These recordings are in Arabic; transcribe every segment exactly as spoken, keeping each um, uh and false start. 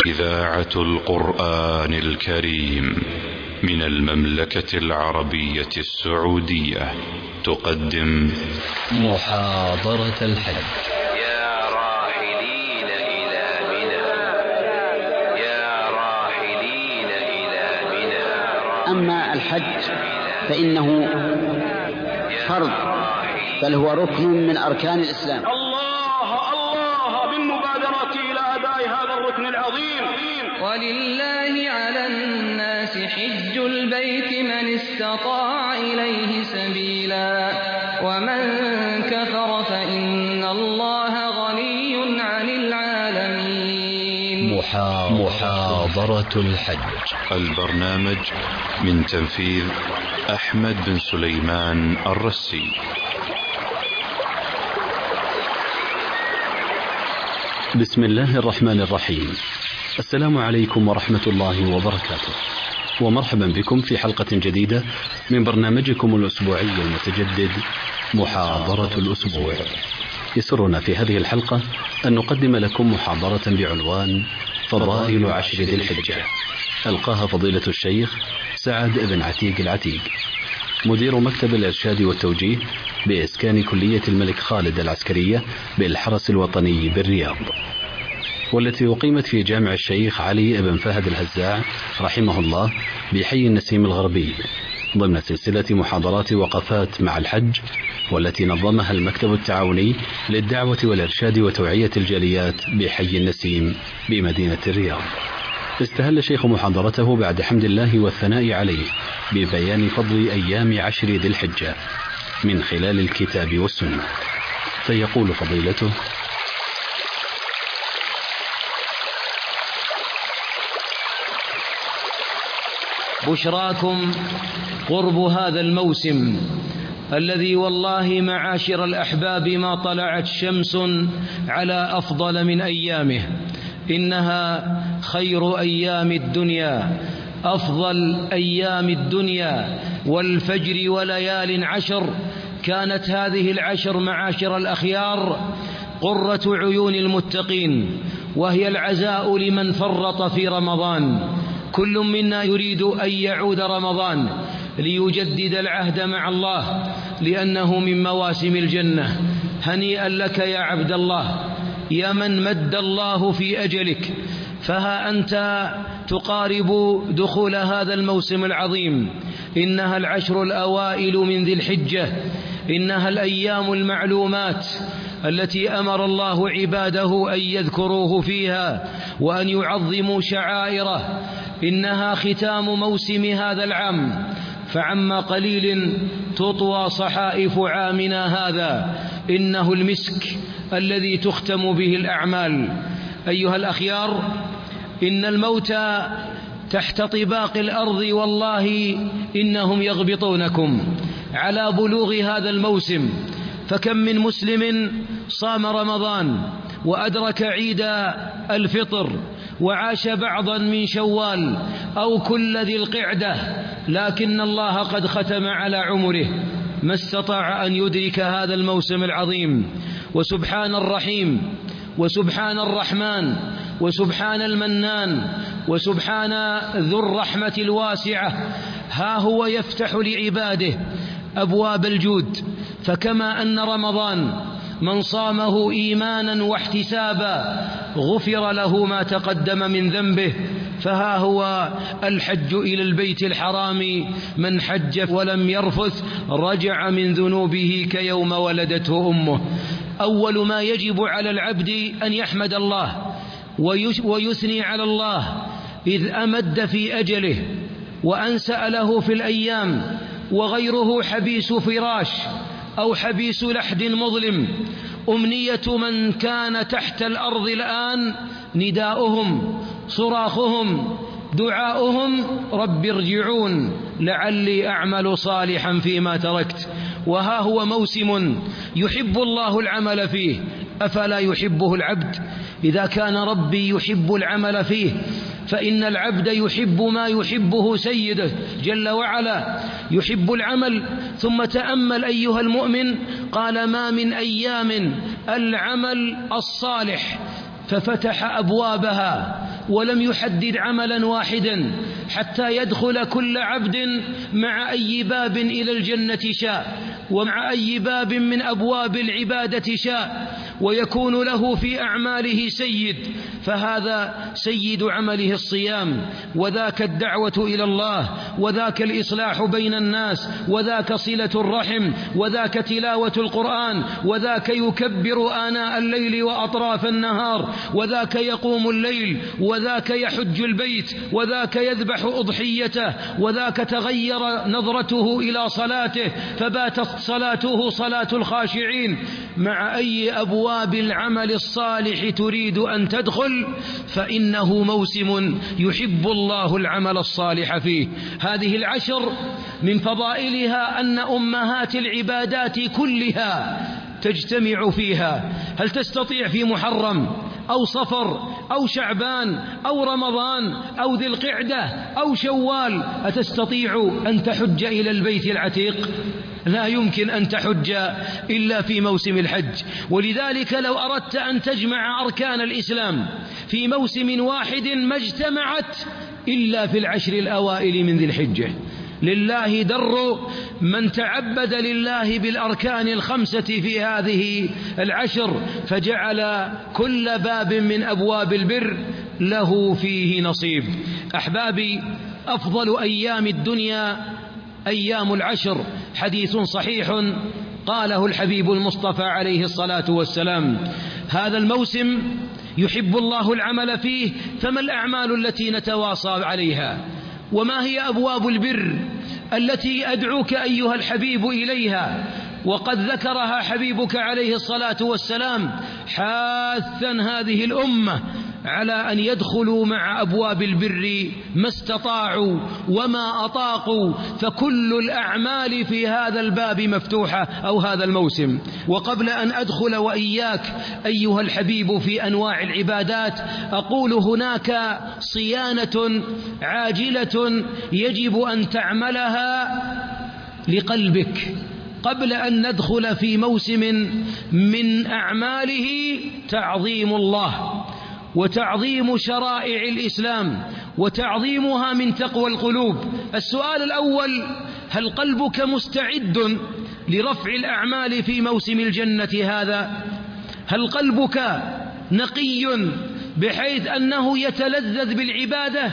إذاعة القرآن الكريم من المملكة العربية السعودية تقدم محاضرة الحج. يا راحلين إلى منى، يا راحلين إلى منى. أما الحج فإنه فرض، بل هو ركن من أركان الإسلام. الله الله بالمبادرة إلى أداء هذا الركن العظيم. ولله على الناس حج البيت من استطاع إليه سبيلا ومن كفر فإن الله غني عن العالمين. محاضرة الحج، البرنامج من تنفيذ أحمد بن سليمان الرسي. بسم الله الرحمن الرحيم. السلام عليكم ورحمة الله وبركاته، ومرحبا بكم في حلقة جديدة من برنامجكم الأسبوعي المتجدد محاضرة الأسبوع. يسرنا في هذه الحلقة أن نقدم لكم محاضرة بعنوان فضائل عشر ذي الحجة، ألقاها فضيلة الشيخ سعد بن عتيق العتيق، مدير مكتب الإرشاد والتوجيه بإسكان كلية الملك خالد العسكرية بالحرس الوطني بالرياض، والتي أقيمت في جامع الشيخ علي بن فهد الهزاع رحمه الله بحي النسيم الغربي، ضمن سلسلة محاضرات وقفات مع الحج، والتي نظمها المكتب التعاوني للدعوة والإرشاد وتوعية الجاليات بحي النسيم بمدينة الرياض. استهل شيخ محاضرته بعد حمد الله والثناء عليه ببيان فضل أيام عشر ذي الحجة من خلال الكتاب والسنة، فيقول فضيلته: بشراكم قرب هذا الموسم الذي والله معاشر الأحباب ما طلعت شمس على أفضل من أيامه، إنها خير أيام الدنيا، أفضل أيام الدنيا، والفجر وليال عشر. كانت هذه العشر معاشر الأخيار قرة عيون المتقين، وهي العزاء لمن فرط في رمضان. كل منا يريد أن يعود رمضان ليجدد العهد مع الله، لأنه من مواسم الجنة. هنيئا لك يا عبد الله، يا من مد الله في أجلك، فها أنت تقارب دخول هذا الموسم العظيم. إنها العشر الأوائل من ذي الحجة، إنها الأيام المعلومات التي أمر الله عباده أن يذكروه فيها وأن يعظموا شعائره. إنها ختام موسم هذا العام، فعما قليل تطوى صحائف عامنا هذا. إنه المسك الذي تختم به الأعمال. أيها الأخيار، إن الموت تحت طباق الأرض والله إنهم يغبطونكم على بلوغ هذا الموسم. فكم من مسلم صام رمضان وأدرك عيد الفطر وعاش بعضا من شوال أو كل ذي القعدة، لكن الله قد ختم على عمره، ما استطاع أن يدرك هذا الموسم العظيم. وسبحان الرحيم، وسبحان الرحمن، وسبحان المنان، وسبحان ذو الرحمة الواسعة، ها هو يفتح لعباده أبواب الجود. فكما أن رمضان من صامه إيمانا واحتسابا غفر له ما تقدم من ذنبه، فها هو الحج إلى البيت الحرام، من حج ولم يرفث رجع من ذنوبه كيوم ولدته أمه. أول ما يجب على العبد أن يحمد الله ويثني على الله إذ أمد في أجله وأنسأ له في الأيام، وغيره حبيس فراش أو حبيس لحد مظلم. أمنية من كان تحت الأرض الآن نداؤهم، صراخهم، دعاؤهم: رب ارجعون لعلي أعمل صالحا فيما تركت. وها هو موسم يحب الله العمل فيه، أفلا يحبه العبد؟ إذا كان ربي يحب العمل فيه، فإن العبد يحب ما يحبه سيده جل وعلا، يحب العمل. ثم تأمل أيها المؤمن، قال: ما من أيام العمل الصالح، ففتح أبوابها ولم يحدد عملا واحدا حتى يدخل كل عبد مع أي باب إلى الجنة شاء ومع أي باب من أبواب العبادة شاء، ويكون له في أعماله سيد، فهذا سيد عمله الصيام، وذاك الدعوة إلى الله، وذاك الإصلاح بين الناس، وذاك صلة الرحم، وذاك تلاوة القرآن، وذاك يكبر آناء الليل وأطراف النهار، وذاك يقوم الليل، وذاك يحج البيت، وذاك يذبح أضحيته، وذاك تغير نظرته إلى صلاته فباتت صلاته صلاة الخاشعين. مع أي أبواب العمل الصالح تريد أن تدخل فإنه موسم يحب الله العمل الصالح فيه. هذه العشر من فضائلها أن أمهات العبادات كلها تجتمع فيها. هل تستطيع في محرم أو صفر أو شعبان أو رمضان أو ذي القعدة أو شوال أتستطيع أن تحج إلى البيت العتيق؟ لا يمكن أن تحج إلا في موسم الحج. ولذلك لو أردت أن تجمع أركان الإسلام في موسم واحد ما اجتمعت إلا في العشر الأوائل من ذي الحجة. لله در من تعبد لله بالأركان الخمسة في هذه العشر، فجعل كل باب من أبواب البر له فيه نصيب. أحبابي، أفضل أيام الدنيا أيام العشر، حديث صحيح قاله الحبيب المصطفى عليه الصلاة والسلام. هذا الموسم يحب الله العمل فيه، فما الأعمال التي نتواصى عليها؟ وما هي أبواب البر التي أدعوك أيها الحبيب إليها؟ وقد ذكرها حبيبك عليه الصلاة والسلام حاثا هذه الأمة على أن يدخلوا مع أبواب البر ما استطاعوا وما أطاقوا، فكل الأعمال في هذا الباب مفتوحة أو هذا الموسم. وقبل أن أدخل وإياك أيها الحبيب في أنواع العبادات، أقول هناك صيانة عاجلة يجب أن تعملها لقلبك قبل أن ندخل في موسم من أعماله تعظيم الله وتعظيم شرائع الإسلام وتعظيمها من تقوى القلوب. السؤال الأول: هل قلبك مستعد لرفع الأعمال في موسم الجنة هذا؟ هل قلبك نقي بحيث أنه يتلذذ بالعبادة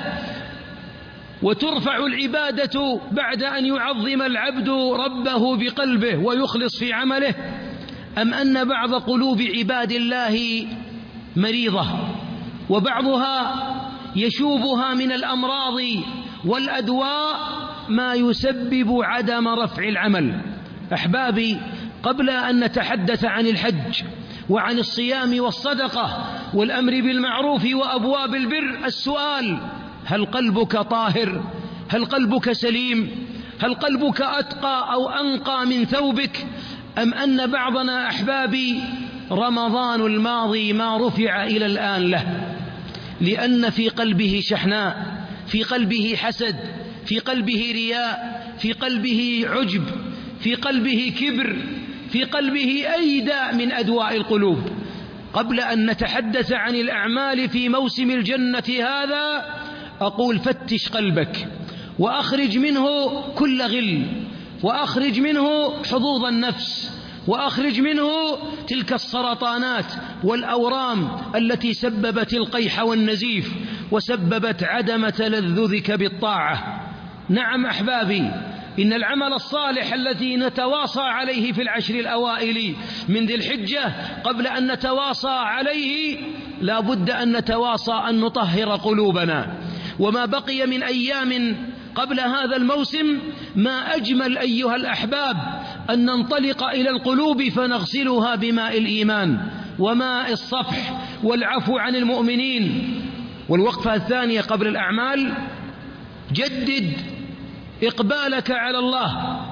وترفع العبادة بعد أن يعظم العبد ربه بقلبه ويخلص في عمله؟ أم أن بعض قلوب عباد الله مريضة وبعضها يشوبها من الأمراض والأدواء ما يسبب عدم رفع العمل؟ أحبابي، قبل أن نتحدث عن الحج وعن الصيام والصدقة والأمر بالمعروف وأبواب البر، السؤال: هل قلبك طاهر؟ هل قلبك سليم؟ هل قلبك أتقى أو أنقى من ثوبك؟ أم أن بعضنا أحبابي رمضان الماضي ما رفع إلى الآن له لأن في قلبه شحناء، في قلبه حسد، في قلبه رياء، في قلبه عجب، في قلبه كبر، في قلبه أي داء من أدواء القلوب. قبل أن نتحدث عن الأعمال في موسم الجنة هذا، أقول: فتش قلبك وأخرج منه كل غل، وأخرج منه حظوظ النفس، وأخرج منه تلك السرطانات والأورام التي سببت القيح والنزيف وسببت عدم تلذذك بالطاعة. نعم أحبابي، إن العمل الصالح الذي نتواصى عليه في العشر الأوائل من ذي الحجة، قبل أن نتواصى عليه لا بد أن نتواصى أن نطهر قلوبنا. وما بقي من أيام قبل هذا الموسم ما أجمل أيها الأحباب أن ننطلق إلى القلوب فنغسلها بماء الإيمان وماء الصفح والعفو عن المؤمنين. والوقفة الثانية قبل الأعمال: جدد إقبالك على الله،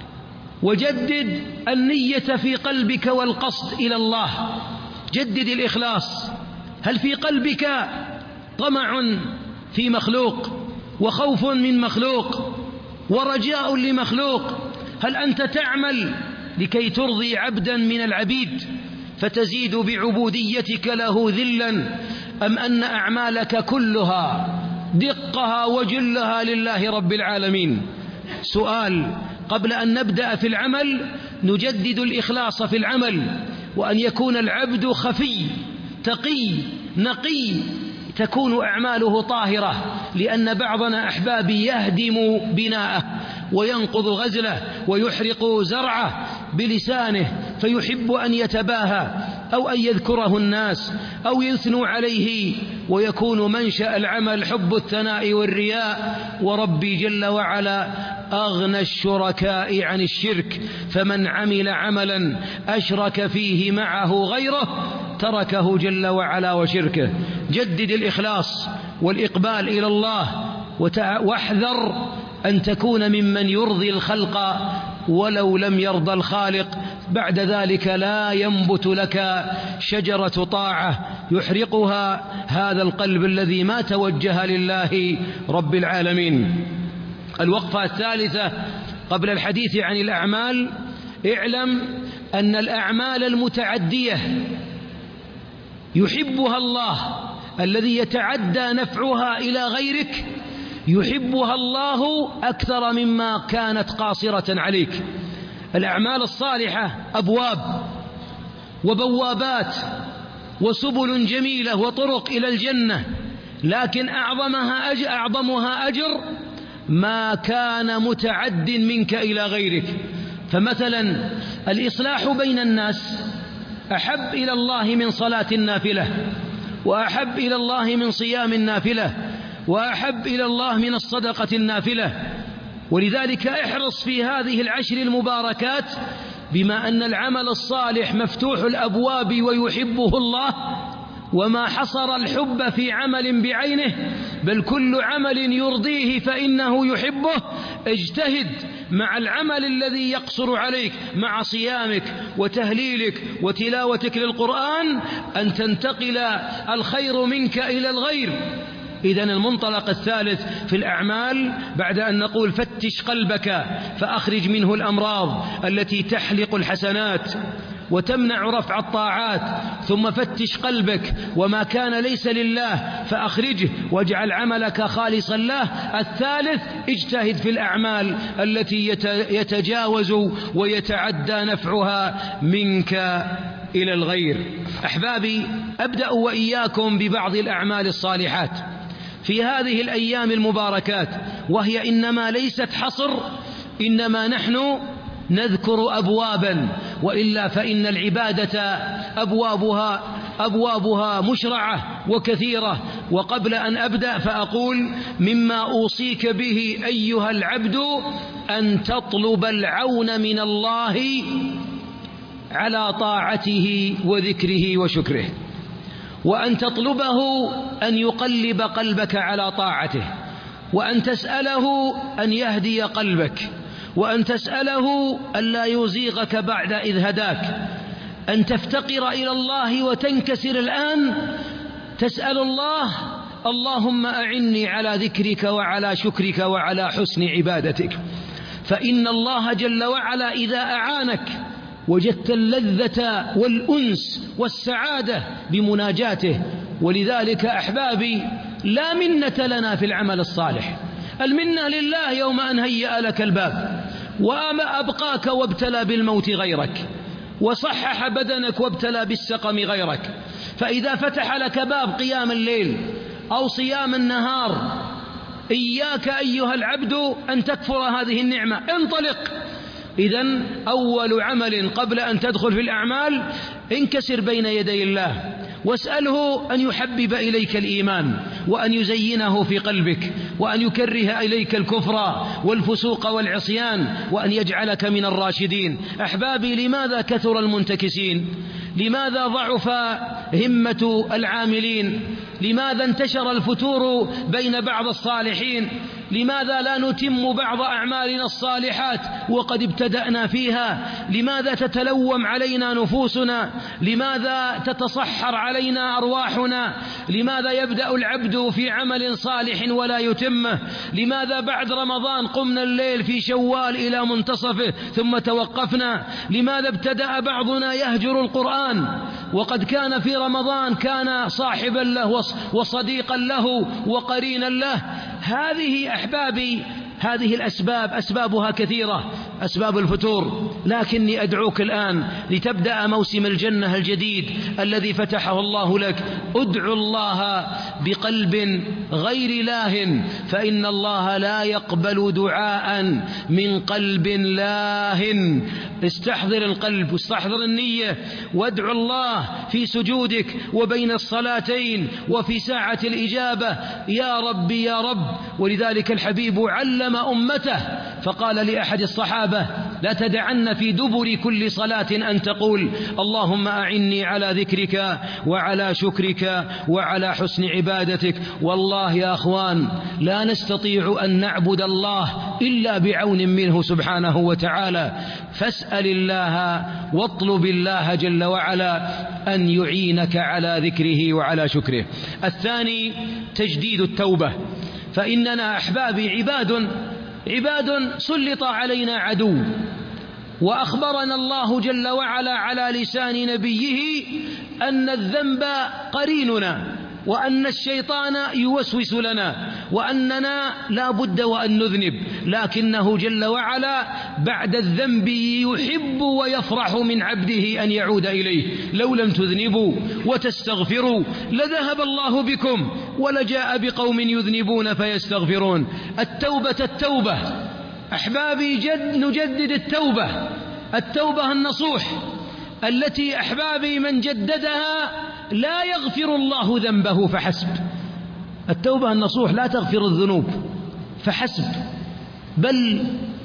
وجدد النية في قلبك والقصد إلى الله، جدد الإخلاص. هل في قلبك طمع في مخلوق وخوف من مخلوق ورجاء لمخلوق؟ هل أنت تعمل لكي ترضي عبدا من العبيد فتزيد بعبوديتك له ذلا؟ أم أن أعمالك كلها دقها وجلها لله رب العالمين؟ سؤال قبل أن نبدأ في العمل نجدد الإخلاص في العمل، وأن يكون العبد خفي تقي نقي، تكون أعماله طاهرة، لأن بعضنا أحبابي يهدم بناءه وينقض غزله ويحرق زرعه بلسانه، فيحب أن يتباهى أو أن يذكره الناس أو يثنوا عليه، ويكون منشأ العمل حب الثناء والرياء. وربي جل وعلا أغنى الشركاء عن الشرك، فمن عمل عملا أشرك فيه معه غيره تركه جل وعلا وشركه. جدد الإخلاص والإقبال إلى الله، واحذر أن تكون ممن يرضي الخلق ولو لم يرضى الخالق، بعد ذلك لا ينبت لك شجرة طاعة يحرقها هذا القلب الذي ما توجه لله رب العالمين. الوقفة الثالثة قبل الحديث عن الأعمال: اعلم أن الأعمال المتعدية يحبها الله، الذي يتعدى نفعها إلى غيرك يحبها الله أكثر مما كانت قاصرة عليك. الأعمال الصالحة أبواب وبوابات وسبل جميلة وطرق إلى الجنة، لكن أعظمها أجر, أعظمها أجر ما كان متعد منك إلى غيرك. فمثلا الإصلاح بين الناس أحب إلى الله من صلاة النافلة، وأحب إلى الله من صيام النافلة، وأحب إلى الله من الصدقة النافلة. ولذلك احرص في هذه العشر المباركات، بما أن العمل الصالح مفتوح الأبواب ويحبه الله، وما حصر الحب في عمل بعينه، بل كل عمل يرضيه فإنه يحبه. اجتهد مع العمل الذي يقصر عليك، مع صيامك وتهليلك وتلاوتك للقرآن، أن تنتقل الخير منك إلى الغير. إذن المنطلق الثالث في الأعمال، بعد أن نقول فتش قلبك فأخرج منه الأمراض التي تحلق الحسنات وتمنع رفع الطاعات، ثم فتش قلبك وما كان ليس لله فأخرجه واجعل عملك خالصا له. الثالث: اجتهد في الأعمال التي يتجاوز ويتعدى نفعها منك إلى الغير. أحبابي، أبدأ وإياكم ببعض الأعمال الصالحات في هذه الأيام المباركات، وهي إنما ليست حصر، إنما نحن نذكر أبوابا، وإلا فإن العبادة أبوابها أبوابها مشرعة وكثيرة. وقبل أن أبدأ فأقول: مما أوصيك به أيها العبد أن تطلب العون من الله على طاعته وذكره وشكره، وأن تطلبه أن يقلب قلبك على طاعته، وأن تسأله أن يهدي قلبك، وأن تسأله أن لا يزيغك بعد إذ هداك، أن تفتقر إلى الله وتنكسر الآن، تسأل الله: اللهم أعني على ذكرك وعلى شكرك وعلى حسن عبادتك. فإن الله جل وعلا إذا أعانك وجدت اللذة والأنس والسعادة بمناجاته. ولذلك أحبابي، لا منة لنا في العمل الصالح، المنة لله يوم أن هيأ لك الباب، وأما أبقاك وابتلى بالموت غيرك، وصحح بدنك وابتلى بالسقم غيرك. فإذا فتح لك باب قيام الليل أو صيام النهار، إياك أيها العبد أن تكفر هذه النعمة، انطلق. إذن أول عمل قبل أن تدخل في الأعمال: انكسر بين يدي الله واسأله أن يحبب إليك الإيمان، وأن يزينه في قلبك، وأن يكره إليك الكفر والفسوق والعصيان، وأن يجعلك من الراشدين. أحبابي، لماذا كثر المنتكسين؟ لماذا ضعف همة العاملين؟ لماذا انتشر الفتور بين بعض الصالحين؟ لماذا لا نتم بعض أعمالنا الصالحات وقد ابتدأنا فيها؟ لماذا تتلوم علينا نفوسنا؟ لماذا تتصحر علينا أرواحنا؟ لماذا يبدأ العبد في عمل صالح ولا يتمه؟ لماذا بعد رمضان قمنا الليل في شوال إلى منتصفه ثم توقفنا؟ لماذا ابتدأ بعضنا يهجر القرآن وقد كان في رمضان كان صاحبا له وصديقا له وقرينا له. هذه أحبابي هذه الأسباب أسبابها كثيرة، أسباب الفتور، لكني أدعوك الآن لتبدأ موسم الجنة الجديد الذي فتحه الله لك. ادعو الله بقلب غير لاه، فإن الله لا يقبل دعاء من قلب لاه. استحضر القلب واستحضر النية، وادعو الله في سجودك وبين الصلاتين وفي ساعة الإجابة، يا رب يا رب. ولذلك الحبيب علم أمته فقال لأحد الصحابة: لا تدعن في دبر كل صلاة أن تقول اللهم أعني على ذكرك وعلى شكرك وعلى حسن عبادتك. والله يا أخوان لا نستطيع أن نعبد الله إلا بعون منه سبحانه وتعالى، فاسأل الله واطلب الله جل وعلا أن يعينك على ذكره وعلى شكره. الثاني تجديد التوبة، فإننا أحبابي عباد عباد سلط علينا عدو، وأخبرنا الله جل وعلا على لسان نبيه أن الذنب قريننا، وأن الشيطان يوسوس لنا، وأننا لا بد وأن نذنب، لكنه جل وعلا بعد الذنب يحب ويفرح من عبده أن يعود إليه. لو لم تذنبوا وتستغفروا لذهب الله بكم ولجاء بقوم يذنبون فيستغفرون. التوبة التوبة أحبابي، جد نجدد التوبة، التوبة النصوح التي أحبابي من جددها لا يغفر الله ذنبه فحسب. التوبة النصوح لا تغفر الذنوب فحسب، بل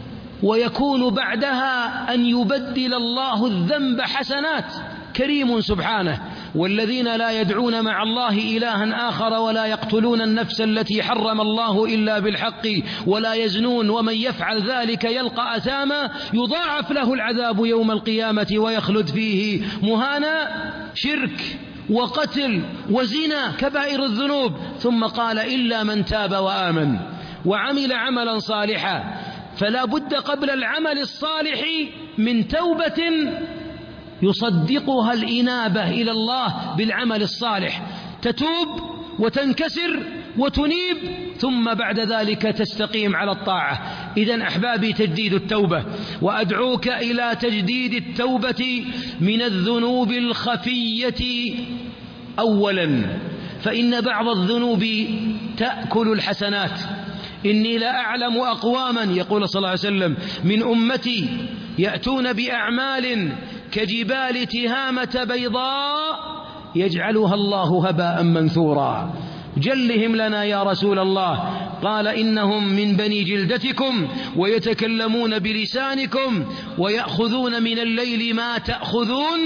ويكون بعدها أن يبدل الله الذنب حسنات، كريم سبحانه. والذين لا يدعون مع الله إلها آخر ولا يقتلون النفس التي حرم الله إلا بالحق ولا يزنون ومن يفعل ذلك يلقى أثاما يضاعف له العذاب يوم القيامة ويخلد فيه مهانا. شرك وقتل وزنا كبائر الذنوب. ثم قال إلا من تاب وآمن وعمل عملا صالحا. فلا بد قبل العمل الصالح من توبة يصدقها الإنابة إلى الله بالعمل الصالح، تتوب وتنكسر وتنيب، ثم بعد ذلك تستقيم على الطاعة. إذن أحبابي تجديد التوبة، وأدعوك إلى تجديد التوبة من الذنوب الخفية أولا، فإن بعض الذنوب تأكل الحسنات. إني لا أعلم أقواما، يقول صلى الله عليه وسلم، من أمتي يأتون بأعمال كجبال تهامة بيضاء يجعلها الله هباء منثورا. جلهم لنا يا رسول الله. قال إنهم من بني جلدتكم ويتكلمون بلسانكم ويأخذون من الليل ما تأخذون،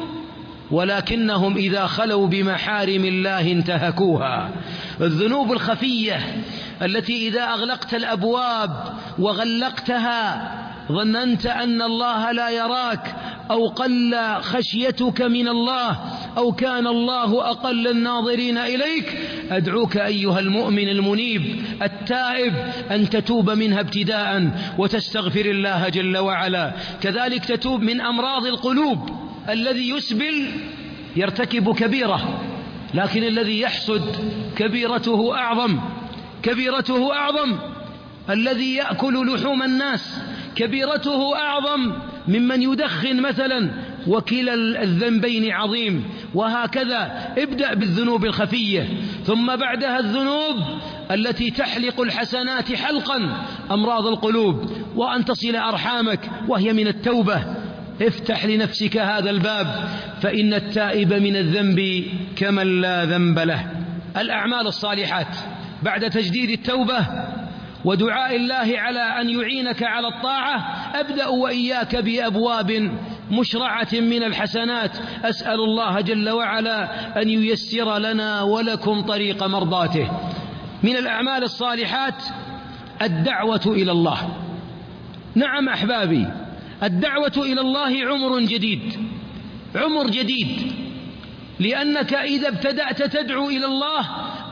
ولكنهم إذا خلوا بمحارم الله انتهكوها. الذنوب الخفية التي إذا أغلقت الأبواب وغلقتها ظننت أن الله لا يراك، أو قل خشيتك من الله، أو كان الله أقل الناظرين إليك. أدعوك أيها المؤمن المنيب التائب أن تتوب منها ابتداء وتستغفر الله جل وعلا. كذلك تتوب من أمراض القلوب. الذي يسبل يرتكب كبيرة، لكن الذي يحسد كبيرته أعظم، كبيرته أعظم. الذي يأكل لحوم الناس كبيرته أعظم ممن يدخن مثلا، وكلا الذنبين عظيم. وهكذا ابدأ بالذنوب الخفية، ثم بعدها الذنوب التي تحلق الحسنات حلقا، أمراض القلوب، وأن تصل أرحامك وهي من التوبة. افتح لنفسك هذا الباب، فإن التائب من الذنب كمن لا ذنب له. الأعمال الصالحات بعد تجديد التوبة ودعاء الله على أن يعينك على الطاعة، أبدأ وإياك بأبواب مشرعة من الحسنات. أسأل الله جل وعلا أن ييسر لنا ولكم طريق مرضاته. من الأعمال الصالحات الدعوة إلى الله. نعم أحبابي، الدعوة إلى الله عمر جديد، عمر جديد، لأنك إذا ابتدأت تدعو إلى الله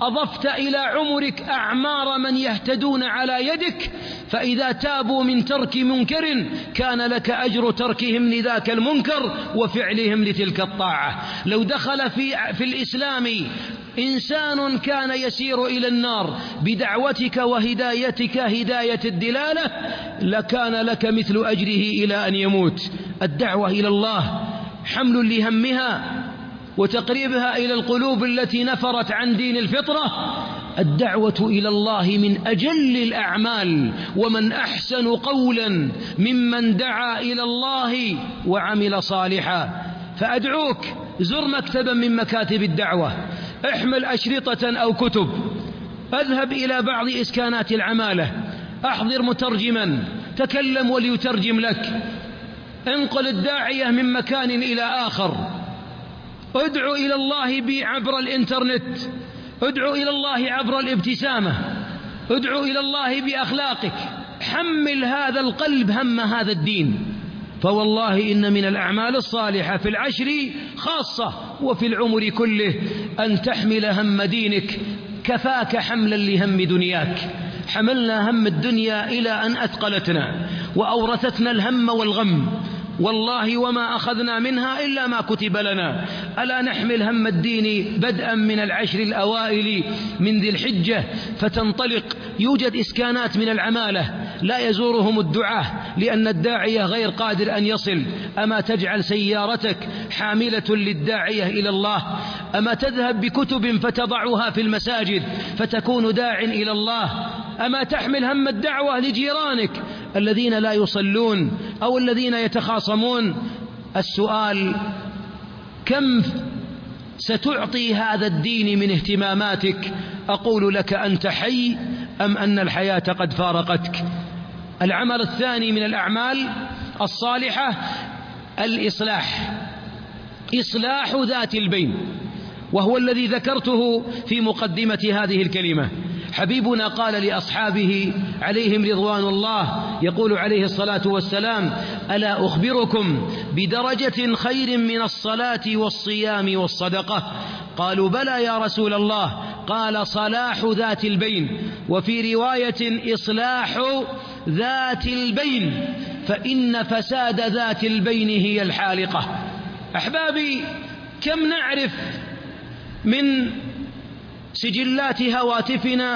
أضفت إلى عمرك أعمار من يهتدون على يدك، فإذا تابوا من ترك منكر كان لك أجر تركهم لذاك المنكر وفعلهم لتلك الطاعة. لو دخل في, في الإسلام إنسان كان يسير إلى النار بدعوتك وهدايتك هداية الدلالة لكان لك مثل أجره إلى أن يموت. الدعوة إلى الله حمل لهمها وتقريبها إلى القلوب التي نفرت عن دين الفطرة. الدعوة إلى الله من أجل الأعمال، ومن أحسن قولا ممن دعا إلى الله وعمل صالحا. فأدعوك زر مكتبا من مكاتب الدعوة، احمل أشرطة أو كتب، اذهب إلى بعض إسكانات العمالة، أحضر مترجما تكلم وليترجم لك، انقل الداعية من مكان إلى آخر، ادعو إلى الله عبر الإنترنت، ادعو إلى الله عبر الابتسامة، ادعو إلى الله بأخلاقك، حمل هذا القلب هم هذا الدين. فوالله إن من الأعمال الصالحة في العشر خاصة وفي العمر كله أن تحمل هم دينك، كفاك حملا لهم دنياك. حملنا هم الدنيا إلى أن أثقلتنا وأورثتنا الهم والغم، والله وما أخذنا منها إلا ما كتب لنا. ألا نحمل هم الدين بدءا من العشر الأوائل من ذي الحجة فتنطلق. يوجد إسكانات من العمالة لا يزورهم الدعاة لأن الداعية غير قادر أن يصل. أما تجعل سيارتك حاملة للداعية إلى الله؟ أما تذهب بكتب فتضعها في المساجد فتكون داع إلى الله؟ أما تحمل هم الدعوة لجيرانك الذين لا يصلون أو الذين يتخاصمون؟ السؤال: كم ستعطي هذا الدين من اهتماماتك؟ أقول لك: أنت حي أم أن الحياة قد فارقتك؟ العمل الثاني من الأعمال الصالحة الإصلاح، إصلاح ذات البين، وهو الذي ذكرته في مقدمة هذه الكلمة. حبيبنا قال لأصحابه عليهم رضوان الله، يقول عليه الصلاة والسلام: ألا أخبركم بدرجة خير من الصلاة والصيام والصدقة؟ قالوا: بلى يا رسول الله. قال: صلاح ذات البين، وفي رواية إصلاح ذات البين، فإن فساد ذات البين هي الحالقة. أحبابي، كم نعرف من سجلات هواتفنا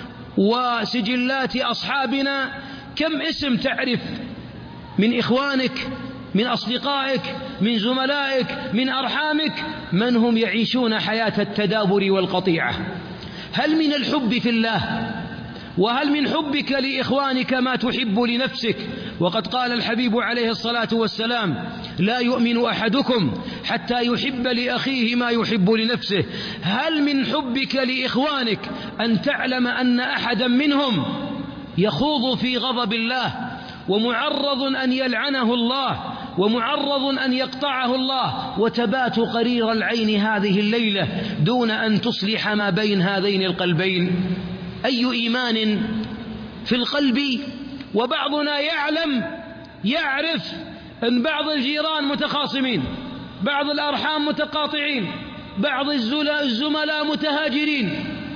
وسجلات أصحابنا، كم اسم تعرف من إخوانك، من أصدقائك، من زملائك، من أرحامك، من هم يعيشون حياة التدابر والقطيعة؟ هل من الحب في الله وهل من حبك لإخوانك ما تحب لنفسك؟ وقد قال الحبيب عليه الصلاة والسلام: لا يؤمن أحدكم حتى يحب لأخيه ما يحب لنفسه. هل من حبك لإخوانك أن تعلم أن أحدا منهم يخوض في غضب الله ومعرض أن يلعنه الله ومعرض أن يقطعه الله، وتبات قرير العين هذه الليلة دون أن تصلح ما بين هذين القلبين؟ أي إيمان في القلب؟ وبعضنا يعلم يعرف أن بعض الجيران متخاصمين، بعض الأرحام متقاطعين، بعض الزملاء متهاجرين.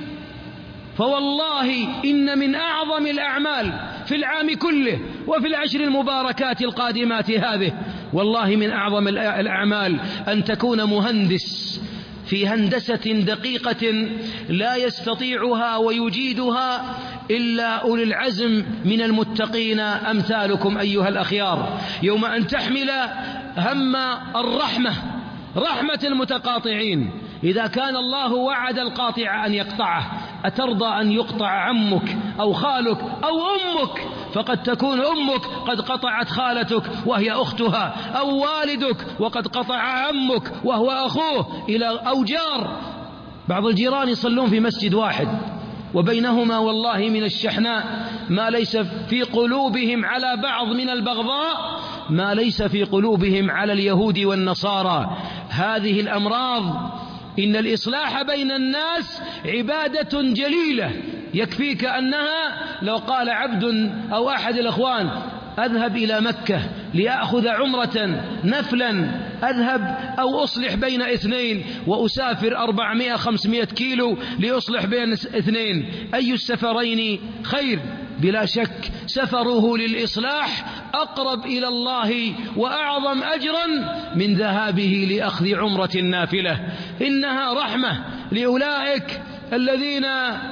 فوالله إن من أعظم الأعمال في العام كله وفي العشر المباركات القادمات هذه، والله من أعظم الأعمال أن تكون مهندس في هندسة دقيقة لا يستطيعها ويجيدها إلا أولي العزم من المتقين أمثالكم أيها الأخيار. يوم أن تحمل هم الرحمة، رحمة المتقاطعين، إذا كان الله وعد القاطع أن يقطعه، أترضى أن يقطع عمك أو خالك أو أمك؟ فقد تكون أمك قد قطعت خالتك وهي أختها، أو والدك وقد قطع عمك وهو أخوه، إلى أو جار. بعض الجيران يصلون في مسجد واحد وبينهما والله من الشحناء ما ليس في قلوبهم على بعض من البغضاء ما ليس في قلوبهم على اليهود والنصارى. هذه الأمراض. إن الإصلاح بين الناس عبادة جليلة، يكفيك أنها لو قال عبد أو أحد الأخوان: أذهب إلى مكة لأخذ عمرة نفلا أذهب أو أصلح بين اثنين وأسافر أربعمائة خمسمائة كيلو لأصلح بين اثنين، أي السفرين خير؟ بلا شك سفره للإصلاح أقرب إلى الله وأعظم أجرا من ذهابه لأخذ عمرة نافلة. إنها رحمة لأولئك الذين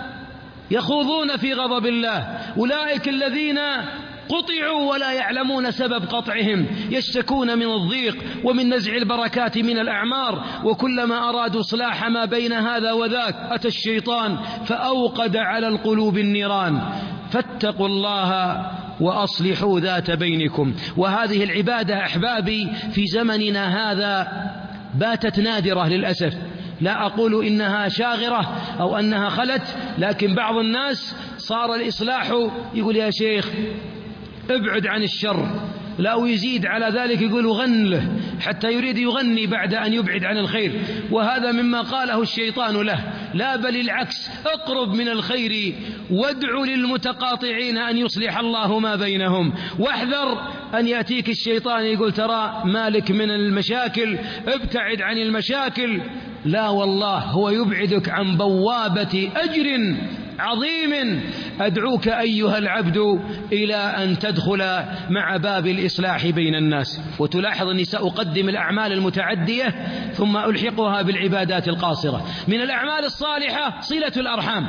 يخوضون في غضب الله، أولئك الذين قطعوا ولا يعلمون سبب قطعهم، يشتكون من الضيق ومن نزع البركات من الأعمار، وكلما أرادوا إصلاح ما بين هذا وذاك أتى الشيطان فأوقد على القلوب النيران. فاتقوا الله وأصلحوا ذات بينكم. وهذه العبادة أحبابي في زمننا هذا باتت نادرة للأسف. لا أقول إنها شاغرة أو أنها خلت، لكن بعض الناس صار الإصلاح يقول يا شيخ ابعد عن الشر، لا ويزيد على ذلك يقول غن له، حتى يريد يغني بعد أن يبعد عن الخير، وهذا مما قاله الشيطان له. لا بل العكس، اقرب من الخير وادع للمتقاطعين أن يصلح الله ما بينهم، واحذر أن يأتيك الشيطان يقول ترى مالك من المشاكل ابتعد عن المشاكل. لا والله، هو يبعدك عن بوابة أجر عظيم. أدعوك أيها العبد إلى أن تدخل مع باب الإصلاح بين الناس. وتلاحظ أني سأقدم الأعمال المتعدية ثم ألحقها بالعبادات القاصرة. من الأعمال الصالحة صلة الأرحام،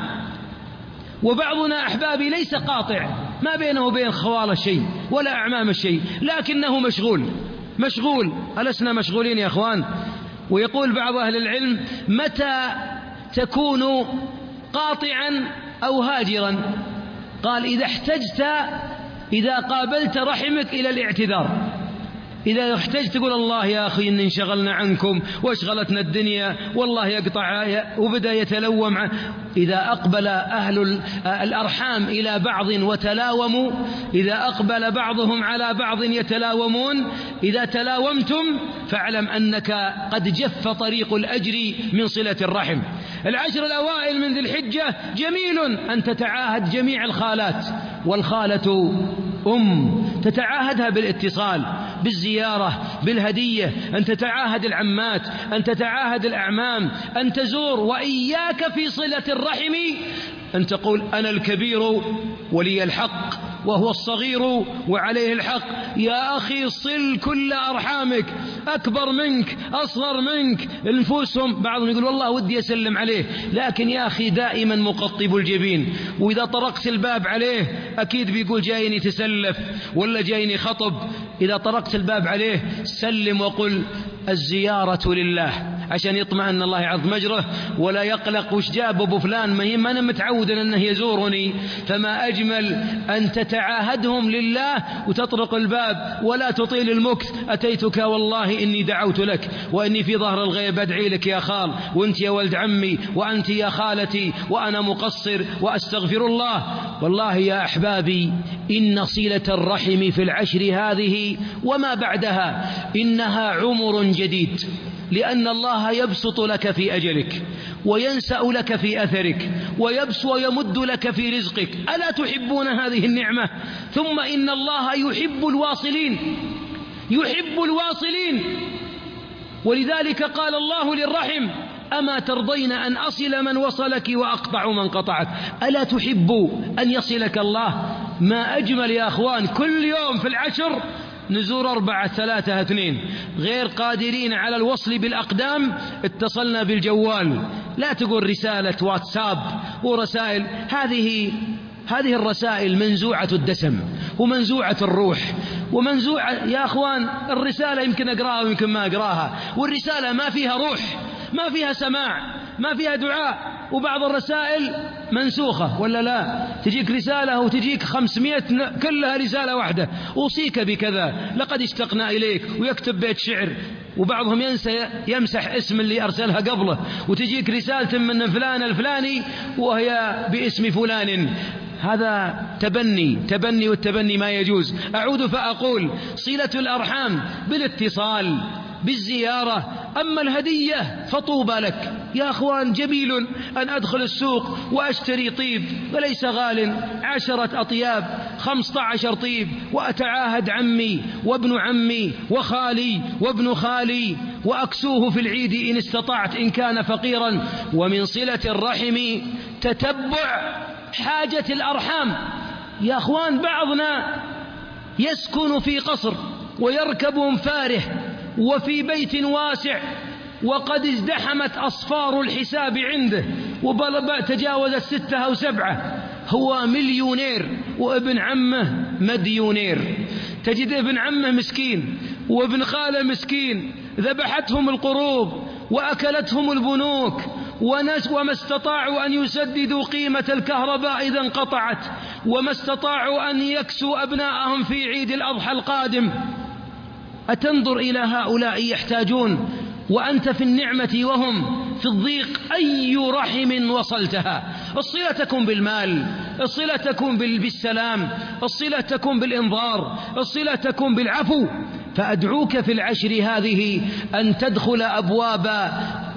وبعضنا أحبابي ليس قاطع، ما بينه وبين خوال الشيء ولا أعمام الشيء، لكنه مشغول مشغول ألسنا مشغولين يا أخوان؟ ويقول بعض أهل العلم متى تكون قاطعا أو هاجرا؟ قال إذا احتجت، إذا قابلت رحمك إلى الاعتذار، إذا احتجت تقول الله يا أخي إن انشغلنا عنكم واشغلتنا الدنيا والله يقطع، وبدأ يتلوم عنه. إذا أقبل أهل الأرحام إلى بعض وتلاوموا، إذا أقبل بعضهم على بعض يتلاومون، إذا تلاومتم فاعلم أنك قد جف طريق الأجر من صلة الرحم. العشر الأوائل من ذي الحجة جميل أن تتعاهد جميع الخالات، والخالة أم تتعاهدها بالاتصال، بالزيارة، بالهدية، أن تتعاهد العمات، أن تتعاهد الأعمام، أن تزور. وإياك في صلة الرحم أن تقول أنا الكبير ولي الحق وهو الصغير وعليه الحق. يا أخي صل كل أرحامك، أكبر منك أصغر منك نفوسهم. بعضهم يقول والله ودي أسلم عليه، لكن يا أخي دائما مقطب الجبين، وإذا طرقت الباب عليه أكيد بيقول جايني تسلف ولا جايني خطب. إذا طرقت الباب عليه سلم وقل الزيارة لله، عشان يطمئن الله يعظم أجره ولا يقلق وش جاب أبو فلان، ما أنا متعود أنه يزورني. فما أجمل أن تتعاهدهم لله وتطرق الباب ولا تطيل المكث. أتيتك والله إني دعوت لك، وإني في ظهر الغيب أدعي لك يا خال، وأنت يا ولد عمي، وأنت يا خالتي، وأنا مقصر وأستغفر الله. والله يا أحبابي إن صلة الرحم في العشر هذه وما بعدها إنها عمر جديد، لأن الله يبسط لك في أجلك وينسأ لك في أثرك ويبسط ويمد لك في رزقك. ألا تحبون هذه النعمة؟ ثم إن الله يحب الواصلين، يحب الواصلين. ولذلك قال الله للرحم أما ترضين أن أصل من وصلك وأقطع من قطعك؟ ألا تحب أن يصلك الله؟ ما أجمل يا أخوان كل يوم في العشر نزور أربعة ثلاثة اثنين، غير قادرين على الوصل بالأقدام اتصلنا بالجوال. لا تقول رسالة واتساب ورسائل، هذه هذه الرسائل منزوعة الدسم ومنزوعة الروح ومنزوعة يا أخوان. الرسالة يمكن أقراها ويمكن ما أقراها، والرسالة ما فيها روح، ما فيها سماع، ما فيها دعاء. وبعض الرسائل منسوخة ولا لا؟ تجيك رسالة وتجيك خمسمائة كلها رسالة واحدة، أوصيك بكذا، لقد اشتقنا إليك، ويكتب بيت شعر، وبعضهم ينسى يمسح اسم اللي أرسلها قبله، وتجيك رسالة من فلان الفلاني وهي باسم فلان. هذا تبني تبني والتبني ما يجوز. أعود فأقول صلة الأرحام بالاتصال بالزيارة. أما الهدية فطوبى لك، يا أخوان جميل أن أدخل السوق وأشتري طيب وليس غال، عشرة أطياب خمسة عشر طيب، وأتعاهد عمي وابن عمي وخالي وابن خالي وأكسوه في العيد إن استطعت إن كان فقيرا. ومن صلة الرحم تتبع حاجة الأرحام. يا أخوان بعضنا يسكن في قصر ويركب منفاره وفي بيت واسع وقد ازدحمت أصفار الحساب عنده وتجاوز الستة أو سبعة، هو مليونير وابن عمه مديونير. تجد ابن عمه مسكين وابن خاله مسكين، ذبحتهم القروض وأكلتهم البنوك وما استطاعوا أن يسددوا قيمة الكهرباء إذا انقطعت، وما استطاعوا أن يكسوا أبناءهم في عيد الأضحى القادم. أتنظر إلى هؤلاء يحتاجون وأنت في النعمة وهم في الضيق؟ أي رحم وصلتها؟ الصلة تكون بالمال، الصلة تكون بالسلام، الصلة تكون بالإنظار، الصلة تكون بالعفو. فأدعوك في العشر هذه أن تدخل أبواب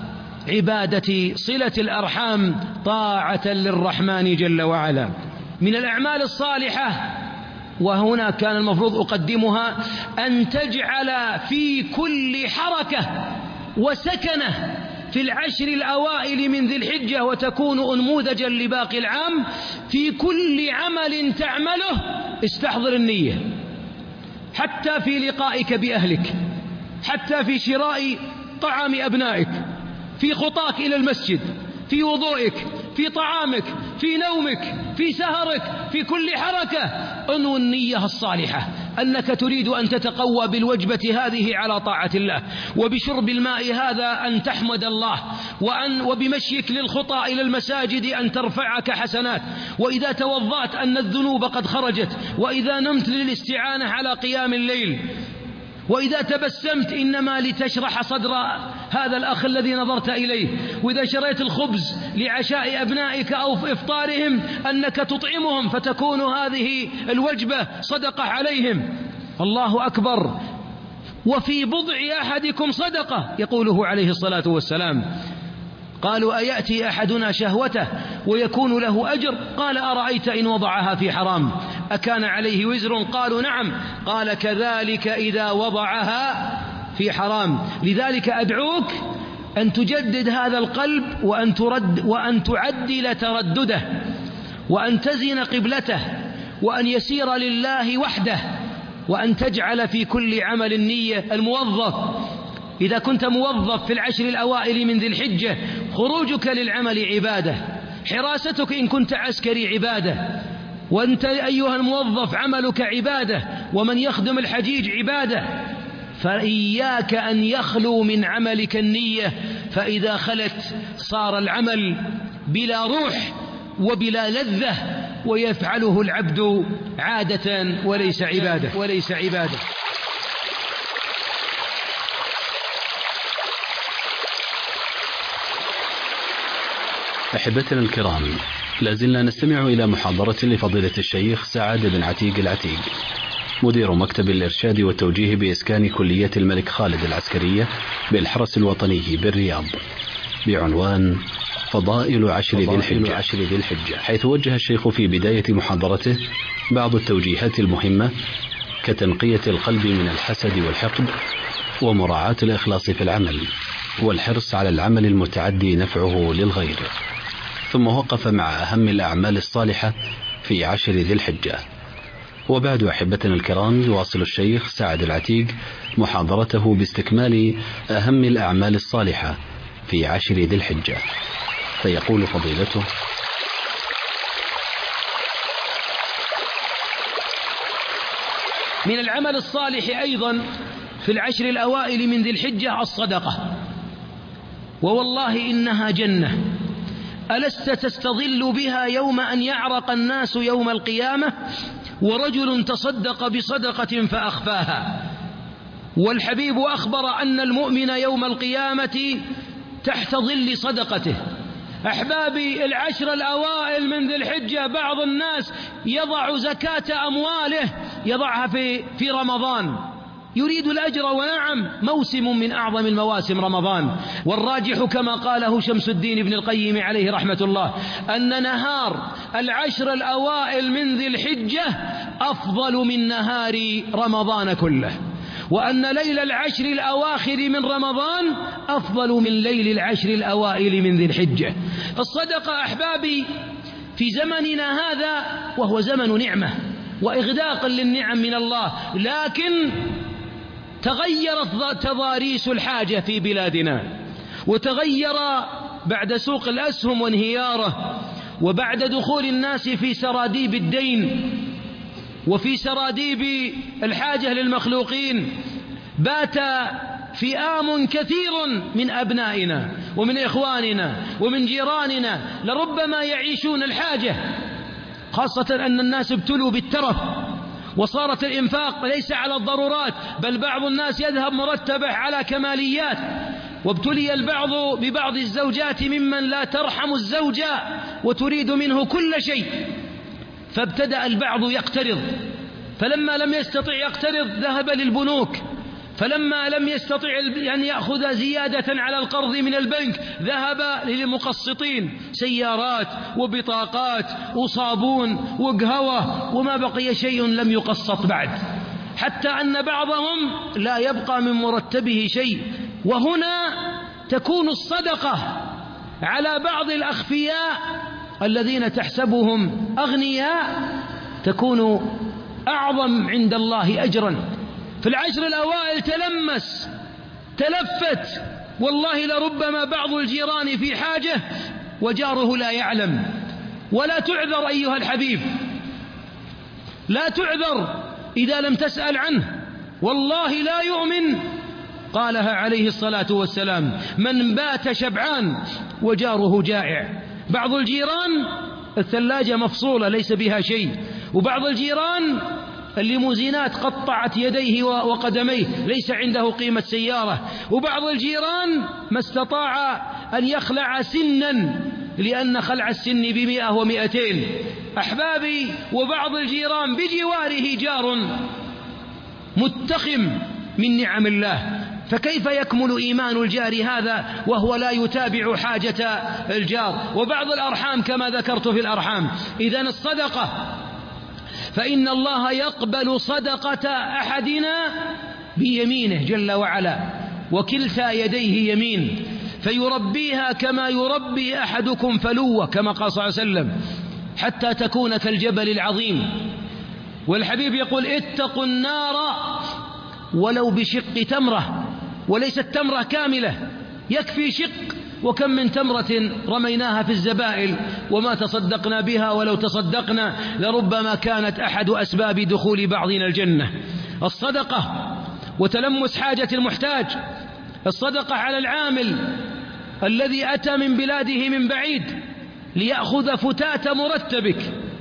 عبادة صلة الأرحام طاعة للرحمن جل وعلا. من الأعمال الصالحة، وهنا كان المفروض أقدمها، أن تجعل في كل حركة وسكنة في العشر الأوائل من ذي الحجة، وتكون أنموذجا لباقي العام، في كل عمل تعمله استحضر النية، حتى في لقائك بأهلك، حتى في شراء طعام أبنائك، في خطاك إلى المسجد، في وضوئك، في طعامك، في نومك، في سهرك، في كل حركة انو النية الصالحة أنك تريد أن تتقوى بالوجبة هذه على طاعة الله، وبشرب الماء هذا أن تحمد الله، وأن وبمشيك للخطى إلى المساجد أن ترفعك حسنات، وإذا توضأت أن الذنوب قد خرجت، وإذا نمت للاستعانة على قيام الليل، وإذا تبسمت إنما لتشرح صدر هذا الأخ الذي نظرت إليه، وإذا شريت الخبز لعشاء أبنائك أو في إفطارهم أنك تطعمهم فتكون هذه الوجبة صدقة عليهم. الله أكبر. وفي بضع أحدكم صدقة يقوله عليه الصلاة والسلام. قالوا أيأتي أحدنا شهوته ويكون له أجر؟ قال أرأيت إن وضعها في حرام أكان عليه وزر؟ قالوا نعم. قال كذلك إذا وضعها في حرام. لذلك أدعوك أن تجدد هذا القلب، وأن ترد وأن تعدل تردده، وأن تزن قبلته، وأن يسير لله وحده، وأن تجعل في كل عمل النية. الموظف إذا كنت موظف في العشر الأوائل من ذي الحجة خروجك للعمل عبادة، حراستك إن كنت عسكري عبادة، وأنت أيها الموظف عملك عبادة، ومن يخدم الحجيج عبادة. فإياك أن يخلو من عملك النية، فإذا خلت صار العمل بلا روح وبلا لذة، ويفعله العبد عادة وليس عبادة وليس عبادة. أحبتنا الكرام، لازلنا نستمع إلى محاضرة لفضيلة الشيخ سعد بن عتيق العتيق، مدير مكتب الإرشاد والتوجيه بإسكان كلية الملك خالد العسكرية بالحرس الوطني بالرياض، بعنوان فضائل عشر ذي الحجة, عشر ذي الحجة حيث وجه الشيخ في بداية محاضرته بعض التوجيهات المهمة كتنقية القلب من الحسد والحقد، ومراعاة الإخلاص في العمل، والحرص على العمل المتعدي نفعه للغير. ثم وقف مع أهم الأعمال الصالحة في عشر ذي الحجة. وبعد أحبتنا الكرام يواصل الشيخ سعد العتيق محاضرته باستكمال أهم الأعمال الصالحة في عشر ذي الحجة، فيقول فضيلته: من العمل الصالح أيضا في العشر الأوائل من ذي الحجة الصدقة، ووالله إنها جنة، ألست تستظل بها يوم أن يعرق الناس يوم القيامة، ورجل تصدق بصدقة فأخفاها. والحبيب أخبر أن المؤمن يوم القيامة تحت ظل صدقته. أحبابي، العشر الأوائل من ذي الحجة بعض الناس يضع زكاة أمواله يضعها في, في رمضان، يريد الأجر، ونعم موسم من أعظم المواسم رمضان. والراجح كما قاله شمس الدين ابن القيم عليه رحمة الله أن نهار العشر الأوائل من ذي الحجة أفضل من نهار رمضان كله، وأن ليل العشر الأواخر من رمضان أفضل من ليل العشر الأوائل من ذي الحجة. الصدقة أحبابي في زمننا هذا وهو زمن نعمة وإغداق للنعم من الله، لكن تغيرت تضاريس الحاجة في بلادنا، وتغير بعد سوق الأسهم وانهياره، وبعد دخول الناس في سراديب الدين وفي سراديب الحاجة للمخلوقين، بات فئام كثير من أبنائنا ومن إخواننا ومن جيراننا لربما يعيشون الحاجة، خاصة أن الناس ابتلوا بالترف، وصارت الإنفاق ليس على الضرورات، بل بعض الناس يذهب مرتبه على كماليات، وابتلي البعض ببعض الزوجات ممن لا ترحم الزوجة وتريد منه كل شيء، فابتدأ البعض يقترض، فلما لم يستطع يقترض ذهب للبنوك، فلما لم يستطع أن يأخذ زيادة على القرض من البنك ذهب للمقسطين، سيارات وبطاقات وصابون وقهوة، وما بقي شيء لم يقسط بعد، حتى أن بعضهم لا يبقى من مرتبه شيء. وهنا تكون الصدقة على بعض الأخفياء الذين تحسبهم أغنياء تكون أعظم عند الله أجرا. في العشر الأوائل تلمس تلفت، والله لربما بعض الجيران في حاجة وجاره لا يعلم، ولا تعذر أيها الحبيب، لا تعذر إذا لم تسأل عنه، والله لا يؤمن. قالها عليه الصلاة والسلام: من بات شبعان وجاره جائع. بعض الجيران الثلاجة مفصولة ليس بها شيء، وبعض الجيران الليموزينات قطعت يديه وقدميه ليس عنده قيمة سيارة، وبعض الجيران ما استطاع أن يخلع سنا لأن خلع السن بمئة ومئتين. أحبابي، وبعض الجيران بجواره جار متخم من نعم الله، فكيف يكمل إيمان الجار هذا وهو لا يتابع حاجة الجار؟ وبعض الأرحام كما ذكرت في الأرحام. إذن الصدقة فإن الله يقبل صدقة أحدنا بيمينه جل وعلا، وكلتا يديه يمين، فيربيها كما يربي أحدكم فلوة كما قال صلى الله عليه وسلم، حتى تكون كالجبل العظيم. والحبيب يقول: اتقوا النار ولو بشق تمرة، وليست تمرة كاملة، يكفي شق. وكم من تمرة رميناها في الزبائل وما تصدقنا بها، ولو تصدقنا لربما كانت أحد أسباب دخول بعضنا الجنة. الصدقة وتلمس حاجة المحتاج، الصدقة على العامل الذي أتى من بلاده من بعيد ليأخذ فتات مرتبك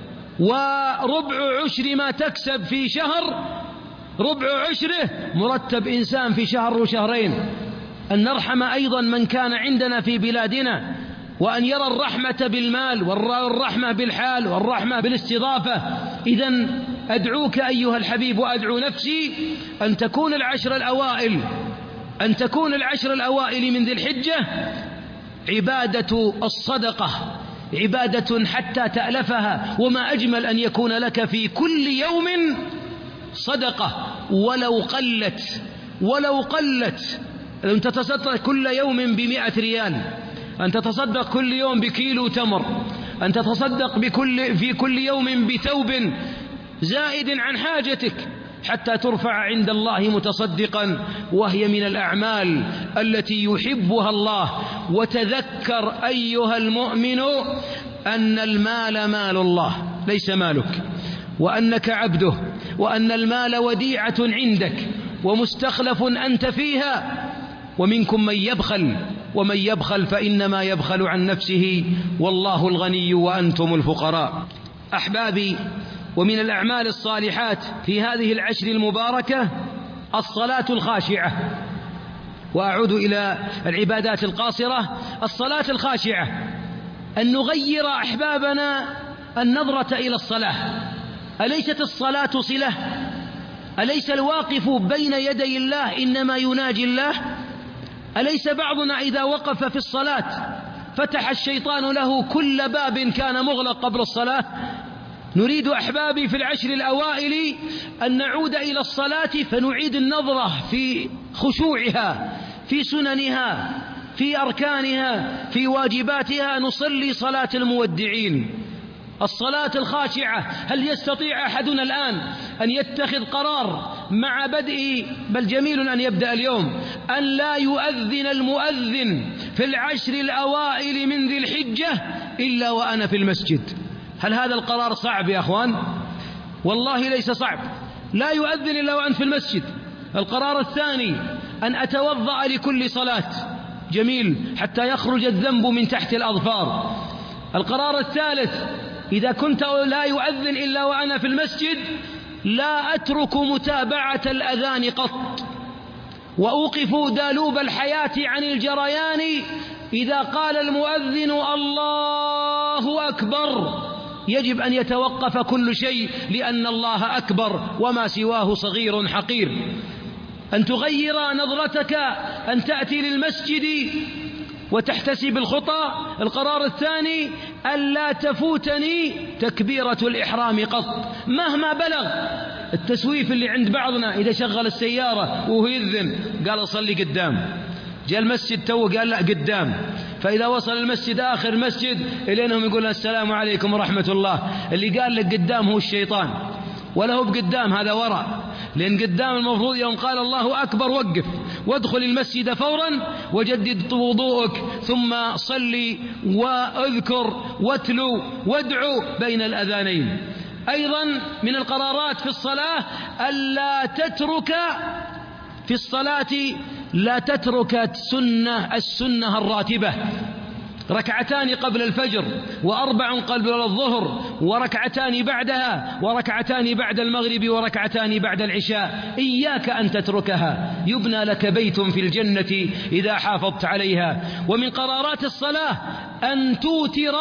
وربع عشر ما تكسب في شهر، ربع عشره مرتب إنسان في شهر وشهرين. أن نرحم أيضا من كان عندنا في بلادنا، وأن يرى الرحمة بالمال والرحمة بالحال والرحمة بالاستضافة. إذن أدعوك أيها الحبيب وأدعو نفسي أن تكون العشر الأوائل أن تكون العشر الأوائل من ذي الحجة عبادة الصدقة، عبادة حتى تألفها. وما أجمل أن يكون لك في كل يوم صدقة ولو قلت ولو قلت أن تتصدق كل يوم بمئة ريال، أن تتصدق كل يوم بكيلو تمر، أن تتصدق بكل في كل يوم بثوب زائد عن حاجتك، حتى ترفع عند الله متصدقا، وهي من الأعمال التي يحبها الله. وتذكر أيها المؤمن أن المال مال الله ليس مالك، وأنك عبده، وأن المال وديعة عندك ومستخلف أنت فيها. ومنكم من يبخل، ومن يبخل فإنما يبخل عن نفسه، والله الغني وأنتم الفقراء. أحبابي، ومن الأعمال الصالحات في هذه العشر المباركة الصلاة الخاشعة. وأعود إلى العبادات القاصرة. الصلاة الخاشعة، أن نغير أحبابنا النظرة إلى الصلاة. أليست الصلاة صلة؟ أليس الواقف بين يدي الله إنما يناجي الله؟ أليس بعضنا إذا وقف في الصلاة فتح الشيطان له كل باب كان مغلق قبل الصلاة؟ نريد أحبابي في العشر الأوائل أن نعود إلى الصلاة فنعيد النظرة في خشوعها، في سننها، في أركانها، في واجباتها. نصلي صلاة المودعين، الصلاة الخاشعة. هل يستطيع أحدنا الآن أن يتخذ قرار مع بدء، بل جميل أن يبدأ اليوم، أن لا يؤذن المؤذن في العشر الأوائل من ذي الحجة إلا وأنا في المسجد؟ هل هذا القرار صعب يا أخوان؟ والله ليس صعب. لا يؤذن إلا وأنت في المسجد. القرار الثاني أن أتوضأ لكل صلاة، جميل، حتى يخرج الذنب من تحت الأظفار. القرار الثالث إذا كنت لا يؤذن إلا وأنا في المسجد لا أترك متابعة الأذان قط، وأوقف دالوب الحياة عن الجريان إذا قال المؤذن الله أكبر. يجب أن يتوقف كل شيء، لأن الله أكبر وما سواه صغير حقير. أن تغير نظرتك، أن تأتي للمسجد وتحتسب الخطى. القرار الثاني ألا تفوتني تكبيرة الإحرام قط مهما بلغ. التسويف اللي عند بعضنا إذا شغل السيارة وهو يذن قال صلي قدام، جاء المسجد تو قال لا قدام، فإذا وصل المسجد آخر مسجد إلينهم يقول السلام عليكم ورحمة الله. اللي قال لك قدام هو الشيطان، ولا هو بقدام، هذا وراء. لأن قدام المفروض يوم قال الله أكبر وقف وادخل المسجد فورا وجدد وضوءك ثم صلي واذكر واتلو وادعو بين الأذانين. أيضا من القرارات في الصلاة ألا تترك في الصلاة لا تترك السنة السنة الراتبة، ركعتان قبل الفجر وأربع قبل الظهر وركعتان بعدها وركعتان بعد المغرب وركعتان بعد العشاء. إياك أن تتركها، يبنى لك بيت في الجنة إذا حافظت عليها. ومن قرارات الصلاة أن توتر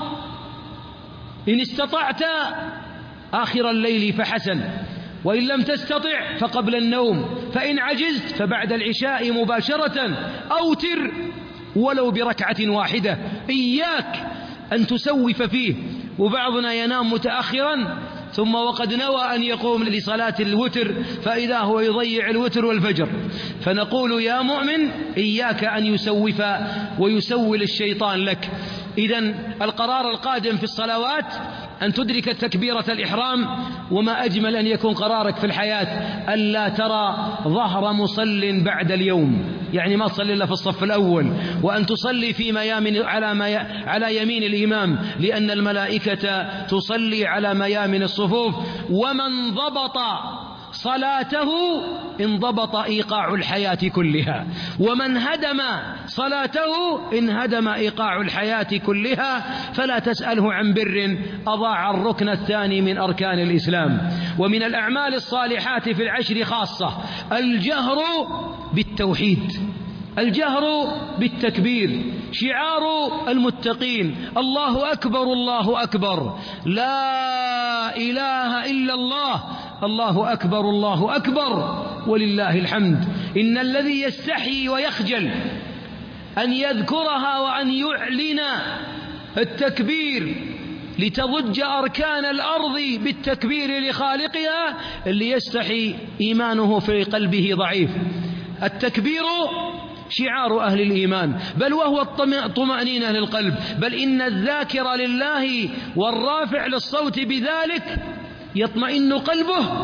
إن استطعت آخر الليل فحسن، وإن لم تستطع فقبل النوم، فإن عجزت فبعد العشاء مباشرة أوتر ولو بركعة واحدة. إياك أن تسوف فيه. وبعضنا ينام متأخرا ثم وقد نوى أن يقوم لصلاة الوتر فإذا هو يضيع الوتر والفجر. فنقول يا مؤمن إياك أن يسوف ويسول الشيطان لك. إذن القرار القادم في الصلوات أن تدرك تكبيرة الإحرام. وما أجمل أن يكون قرارك في الحياة ألا ترى ظهر مصل بعد اليوم، يعني ما تصلي إلا في الصف الأول، وأن تصلي في ميامن على, مي... على يمين الإمام، لأن الملائكة تصلي على ميامن الصفوف. ومن ضبط صلاته انضبط إيقاع الحياة كلها، ومن هدم صلاته انهدم إيقاع الحياة كلها. فلا تسأله عن بر أضاع الركن الثاني من أركان الإسلام. ومن الأعمال الصالحات في العشر خاصة الجهر بالتوحيد، الجهر بالتكبير، شعار المتقين الله أكبر الله أكبر، لا إله إلا الله، الله أكبر الله أكبر ولله الحمد. إن الذي يستحي ويخجل أن يذكرها وأن يعلن التكبير لتضج أركان الأرض بالتكبير لخالقها، اللي يستحي إيمانه في قلبه ضعيف. التكبير شعار أهل الإيمان، بل وهو الطمأنينة للقلب، بل إن الذاكر لله والرافع للصوت بذلك يطمئن قلبه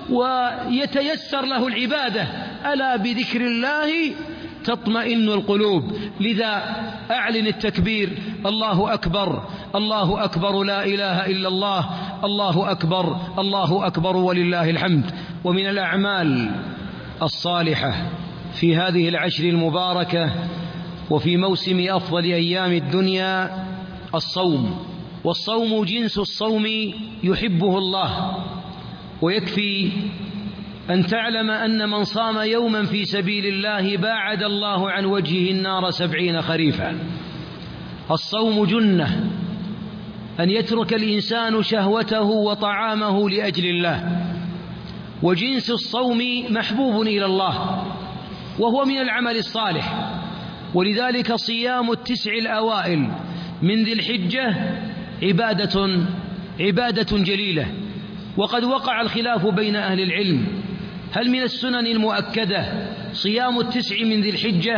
ويتيسر له العبادة. ألا بذكر الله تطمئن القلوب. لذا أعلن التكبير الله أكبر الله أكبر لا إله إلا الله الله أكبر الله أكبر ولله الحمد. ومن الأعمال الصالحة في هذه العشر المباركة وفي موسم أفضل أيام الدنيا الصوم. والصوم جنس الصوم يحبه الله. ويكفي أن تعلم أن من صام يوما في سبيل الله باعد الله عن وجهه النار سبعين خريفا. الصوم جنة، أن يترك الإنسان شهوته وطعامه لأجل الله، وجنس الصوم محبوب إلى الله وهو من العمل الصالح، ولذلك صيام التسع الأوائل من ذي الحجة عبادة عبادة جليلة. وقد وقع الخلاف بين أهل العلم هل من السنن المؤكدة صيام التسع من ذي الحجة؟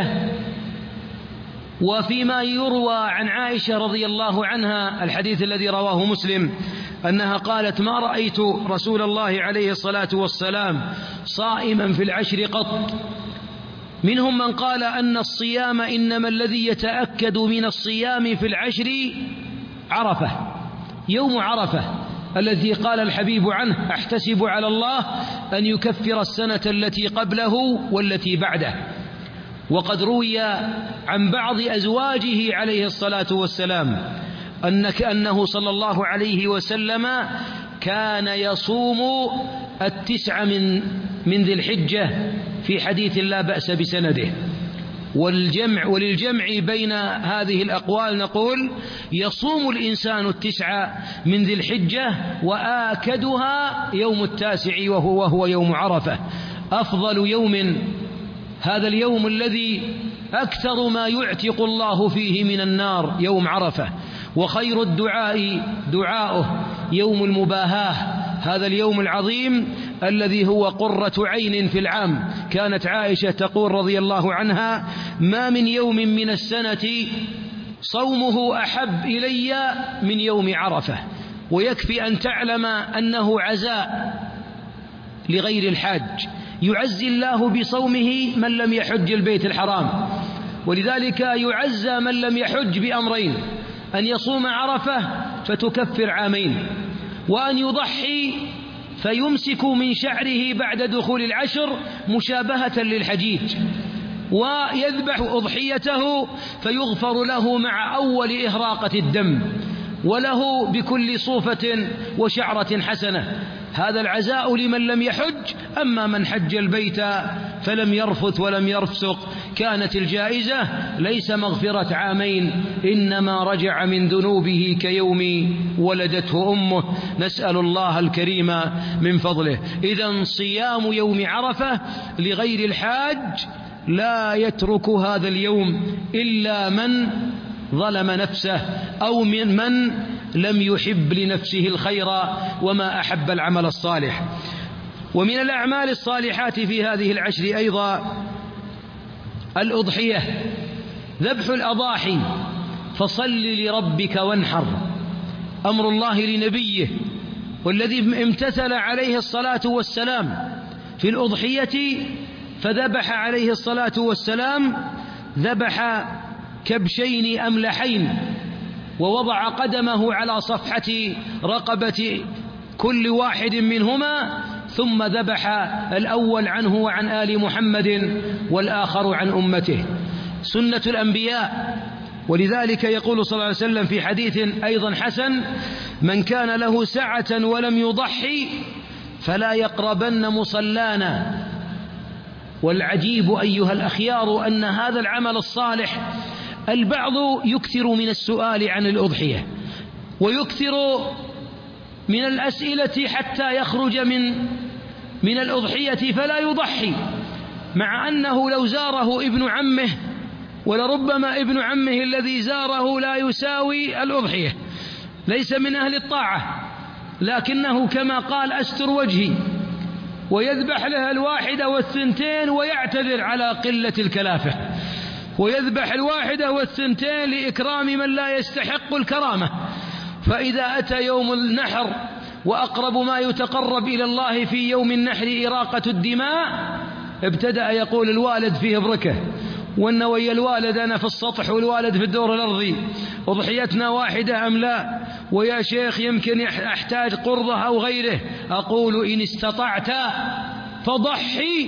وفيما يروى عن عائشة رضي الله عنها الحديث الذي رواه مسلم أنها قالت: ما رأيت رسول الله عليه الصلاة والسلام صائما في العشر قط. منهم من قال أن الصيام إنما الذي يتأكد من الصيام في العشر عرفة، يوم عرفة الذي قال الحبيب عنه: أحتسب على الله أن يكفر السنة التي قبله والتي بعده. وقد روي عن بعض أزواجه عليه الصلاة والسلام أنك أنه صلى الله عليه وسلم كان يصوم التسع من من ذي الحجة في حديث لا بأس بسنده. والجمع وللجمع بين هذه الأقوال نقول: يصوم الإنسان التسع من ذي الحجة وآكدها يوم التاسع وهو, وهو يوم عرفة، أفضل يوم، هذا اليوم الذي أكثر ما يعتق الله فيه من النار يوم عرفة، وخير الدعاء دعاؤه يوم المباهاة، هذا اليوم العظيم الذي هو قرة عين في العام. كانت عائشة تقول رضي الله عنها: ما من يوم من السنة صومه أحب إلي من يوم عرفة. ويكفي أن تعلم أنه عزاء لغير الحاج، يعزي الله بصومه من لم يحج البيت الحرام، ولذلك يعزى من لم يحج بأمرين: أن يصوم عرفة فتكفر عامين، وأن يضحي فيمسك من شعره بعد دخول العشر مشابهة للحجيج، ويذبح أضحيته فيغفر له مع أول إهراقة الدم، وله بكل صوفة وشعرة حسنة. هذا العزاء لمن لم يحج. أما من حج البيت فلم يرفث ولم يفسق كانت الجائزة ليس مغفرة عامين، إنما رجع من ذنوبه كيوم ولدته أمه، نسأل الله الكريم من فضله. إذن صيام يوم عرفة لغير الحاج لا يترك هذا اليوم إلا من ظلم نفسه أو من من لم يحب لنفسه الخير وما أحب العمل الصالح. ومن الأعمال الصالحات في هذه العشر أيضا الأضحية، ذبح الأضاحي، فصل لربك وانحر، أمر الله لنبيه، والذي امتثل عليه الصلاة والسلام في الأضحية فذبح عليه الصلاة والسلام ذبح كبشين أملحين، ووضع قدمه على صفحة رقبة كل واحد منهما، ثم ذبح الأول عنه وعن آل محمد والآخر عن أمته، سنة الأنبياء. ولذلك يقول صلى الله عليه وسلم في حديث أيضا حسن: من كان له سعة ولم يضحي فلا يقربن مصلانا. والعجيب أيها الأخيار أن هذا العمل الصالح البعض يكثر من السؤال عن الأضحية، ويكثر من الأسئلة حتى يخرج من من الأضحية فلا يضحي، مع أنه لو زاره ابن عمه ولربما ابن عمه الذي زاره لا يساوي الأضحية، ليس من أهل الطاعة، لكنه كما قال أستر وجهي، ويذبح لها الواحدة والثنتين ويعتذر على قلة الكلافة، ويذبح الواحدة والثنتين لإكرام من لا يستحق الكرامة. فإذا أتى يوم النحر وأقرب ما يتقرب إلى الله في يوم النحر إراقة الدماء، ابتدأ يقول الوالد فيه بركة، وأن ويا الوالد أنا في السطح والوالد في الدور الأرضي، أضحيتنا واحدة أم لا؟ ويا شيخ يمكن أحتاج قرضة أو غيره. أقول إن استطعت فضحي،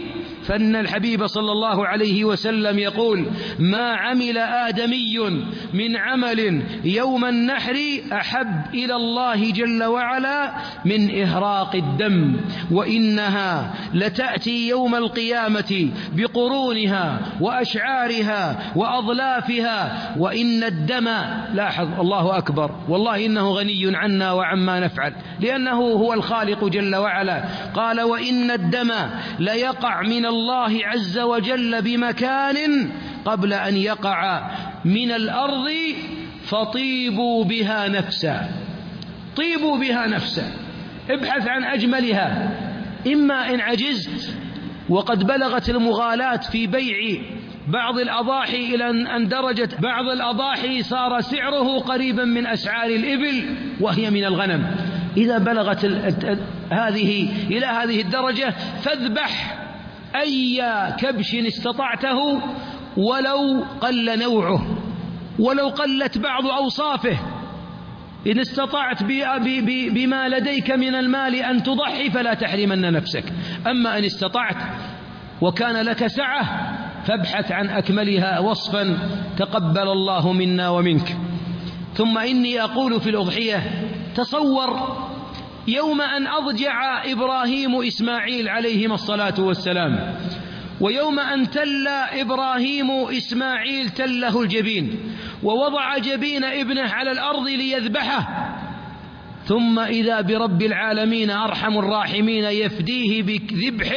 فإن الحبيب صلى الله عليه وسلم يقول: ما عمل آدمي من عمل يوم النحر أحب إلى الله جل وعلا من إهراق الدم، وإنها لتأتي يوم القيامة بقرونها وأشعارها وأضلافها، وإن الدم، لاحظ الله أكبر، والله إنه غني عنا وعما نفعل لأنه هو الخالق جل وعلا، قال: وإن الدم ليقع من الله عز وجل بمكان قبل أن يقع من الأرض، فطيبوا بها نفسا، طيبوا بها نفسا، ابحث عن أجملها. إما إن عجزت وقد بلغت المغالاة في بيع بعض الأضاحي إلى أن درجت بعض الأضاحي صار سعره قريبا من أسعار الإبل وهي من الغنم، إذا بلغت هذه إلى هذه الدرجة فاذبح أي كبش استطعته ولو قل نوعه، ولو قلت بعض أوصافه، إن استطعت بما لديك من المال أن تضحي فلا تحرمن نفسك. أما إن استطعت وكان لك سعة فابحث عن أكملها وصفا، تقبل الله منا ومنك. ثم إني أقول في الأضحية: تصور يوم أن أضجع إبراهيم إسماعيل عليهما الصلاة والسلام، ويوم أن تل إبراهيم إسماعيل تله الجبين ووضع جبين ابنه على الأرض ليذبحه، ثم إذا برب العالمين أرحم الراحمين يفديه بذبح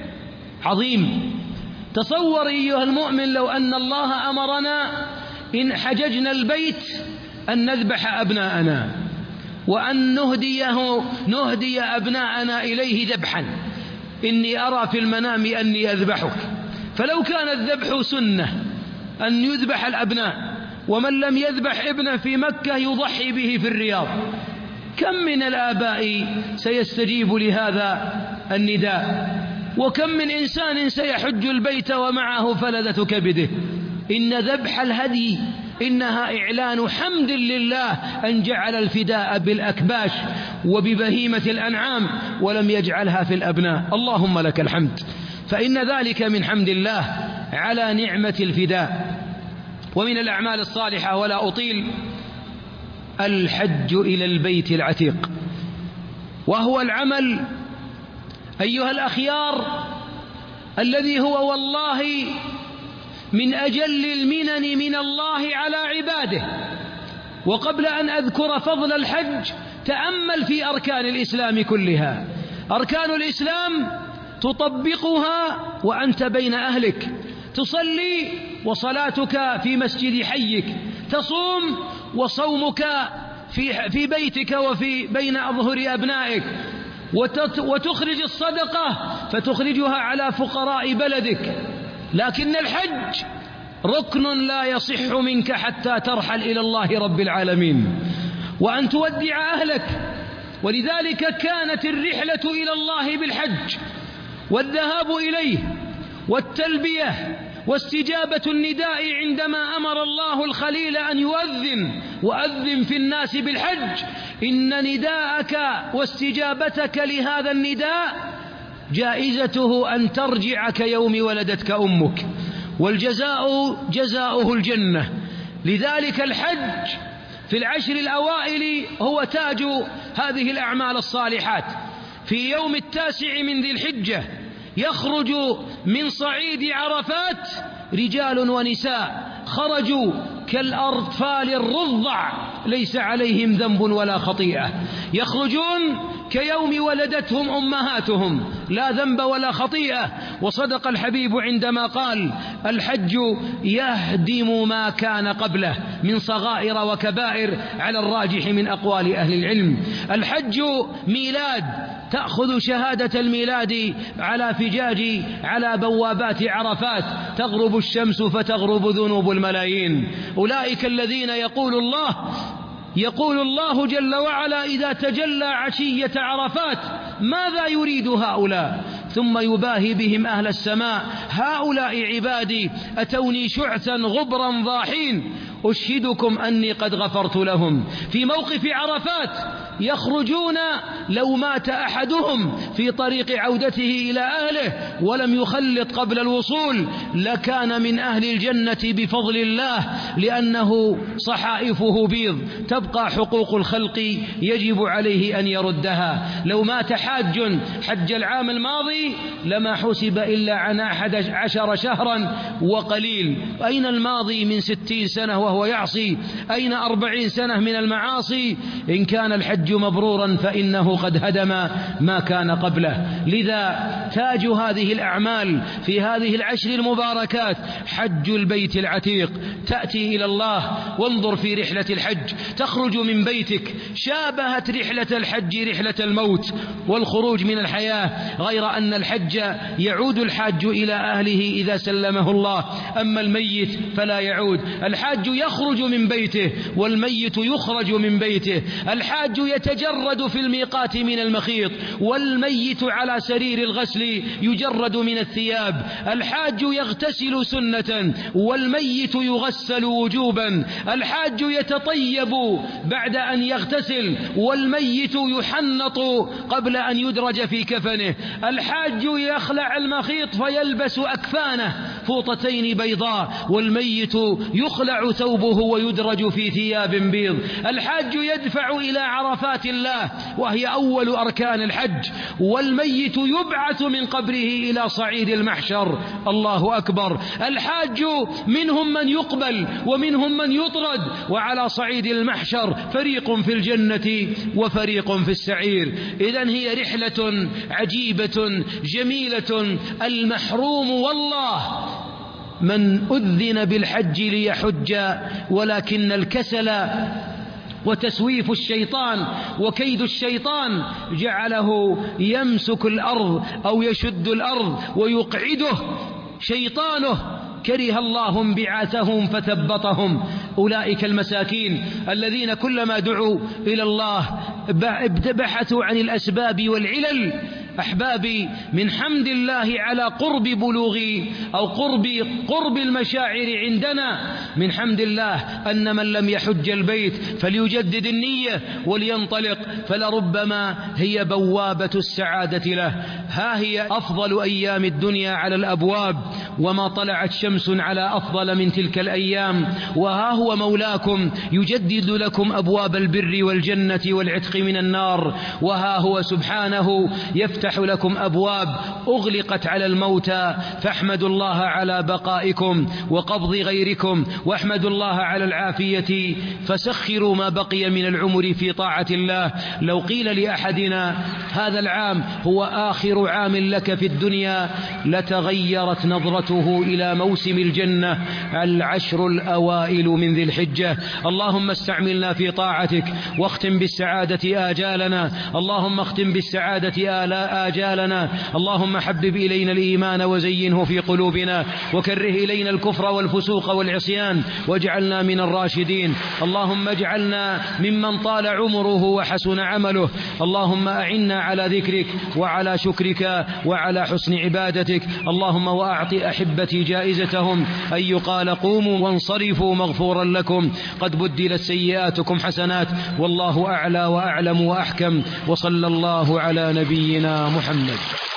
عظيم. تصور أيها المؤمن لو أن الله أمرنا إن حججنا البيت أن نذبح أبناءنا وأن نهديه نهدي أبناءنا إليه ذبحا، إني أرى في المنام أني أذبحك. فلو كان الذبح سنة أن يذبح الأبناء، ومن لم يذبح ابنه في مكة يضحي به في الرياض، كم من الآباء سيستجيب لهذا النداء؟ وكم من إنسان سيحج البيت ومعه فلذة كبده؟ إن ذبح الهدي إنها إعلان حمد لله أن جعل الفداء بالأكباش وببهيمة الأنعام ولم يجعلها في الأبناء، اللهم لك الحمد. فإن ذلك من حمد الله على نعمة الفداء. ومن الأعمال الصالحة، ولا أطيل، الحج إلى البيت العتيق، وهو العمل أيها الأخيار الذي هو والله من أجل المنن من الله على عباده. وقبل أن أذكر فضل الحج تأمل في أركان الإسلام كلها. أركان الإسلام تطبقها وأنت بين أهلك، تصلي وصلاتك في مسجد حيك، تصوم وصومك في في بيتك وفي بين أظهر أبنائك، وتخرج الصدقة فتخرجها على فقراء بلدك. لكن الحج ركن لا يصح منك حتى ترحل إلى الله رب العالمين وأن تودع أهلك. ولذلك كانت الرحلة إلى الله بالحج والذهاب إليه والتلبية واستجابة النداء عندما أمر الله الخليل أن يؤذن وأذن في الناس بالحج. إن نداءك واستجابتك لهذا النداء جائزته أن ترجع كيوم ولدتك أمك، والجزاء جزاؤه الجنة. لذلك الحج في العشر الأوائل هو تاج هذه الأعمال الصالحات. في يوم التاسع من ذي الحجة يخرج من صعيد عرفات رجال ونساء خرجوا كالأطفال الرضع ليس عليهم ذنب ولا خطيئة، يخرجون كيوم ولدتهم أمهاتهم لا ذنب ولا خطيئة. وصدق الحبيب عندما قال: الحج يهدم ما كان قبله من صغائر وكبائر، على الراجح من أقوال أهل العلم. الحج ميلاد، تأخذ شهادة الميلاد على فجاج على بوابات عرفات، تغرب الشمس فتغرب ذنوب الملايين. أولئك الذين يقول الله يقول الله جل وعلا إذا تجلى عشية عرفات: ماذا يريد هؤلاء؟ ثم يباهي بهم أهل السماء: هؤلاء عبادي أتوني شعثا غبرا ضاحين. أشهدكم أني قد غفرت لهم. في موقف عرفات يخرجون لو مات أحدهم في طريق عودته إلى أهله ولم يخلط قبل الوصول لكان من أهل الجنة بفضل الله، لأنه صحائفه بيض، تبقى حقوق الخلق يجب عليه أن يردها. لو مات حاج حج العام الماضي لما حسب إلا عن أحد عشر شهرا وقليل. أين الماضي من ستين سنة وهو يعصي؟ أين أربعين سنة من المعاصي؟ إن كان الحج مبرورا فإنه قد هدم ما كان قبله. لذا تاج هذه الأعمال في هذه العشر المباركات حج البيت العتيق. تأتي إلى الله، وانظر في رحلة الحج، تخرج من بيتك شابهت رحلة الحج رحلة الموت والخروج من الحياة، غير أن الحج يعود الحاج إلى أهله إذا سلمه الله، أما الميت فلا يعود. الحاج يخرج من بيته والميت يخرج من بيته. الحاج يتجرد في الميقات من المخيط، والميت على سرير الغسل يجرد من الثياب. الحاج يغتسل سنة والميت يغسل وجوبا. الحاج يتطيب بعد أن يغتسل والميت يحنط قبل أن يدرج في كفنه. الحاج يخلع المخيط فيلبس أكفانه فوطتين بيضاء، والميت يخلع ثوبه ويدرج في ثياب بيض. الحاج يدفع إلى عرفات الله وهي أول أركان الحج، والميت يبعث من قبره إلى صعيد المحشر. الله أكبر. الحاج منهم من يقبل ومنهم من يطرد، وعلى صعيد المحشر فريق في الجنة وفريق في السعير. إذن هي رحلة عجيبة جميلة. المحروم والله من أذن بالحج ليحج، ولكن الكسل وتسويف الشيطان وكيد الشيطان جعله يمسك الأرض أو يشد الأرض ويقعده شيطانه. كره الله انبعاثهم فثبطهم. أولئك المساكين الذين كلما دعوا إلى الله بحثوا عن الأسباب والعلل. أحبابي، من حمد الله على قرب بلوغ أو قرب قرب المشاعر عندنا، من حمد الله أن من لم يحج البيت فليجدد النية ولينطلق، فلربما هي بوابة السعادة له. ها هي أفضل أيام الدنيا على الأبواب، وما طلعت شمس على أفضل من تلك الأيام. وها هو مولاكم يجدد لكم أبواب البر والجنة والعتق من النار. وها هو سبحانه يفتح لكم أبواب أغلقت على الموتى. فاحمدوا الله على بقائكم وقبض غيركم، واحمدوا الله على العافية، فسخروا ما بقي من العمر في طاعة الله. لو قيل لأحدنا هذا العام هو آخر عام لك في الدنيا لتغيرت نظرته إلى موسم الجنة العشر الأوائل من ذي الحجة. اللهم استعملنا في طاعتك واختم بالسعادة آجالنا. اللهم اختم بالسعادة آلاء آجالنا. اللهم حبب إلينا الإيمان وزينه في قلوبنا، وكره إلينا الكفر والفسوق والعصيان، واجعلنا من الراشدين. اللهم اجعلنا ممن طال عمره وحسن عمله. اللهم أعنا على ذكرك وعلى شكرك وعلى حسن عبادتك. اللهم وأعط أحبتي جائزتهم أن يقال قوموا وانصرفوا مغفورا لكم، قد بدلت سيئاتكم حسنات، والله أعلى وأعلم وأحكم. وصلى الله على نبينا محمد.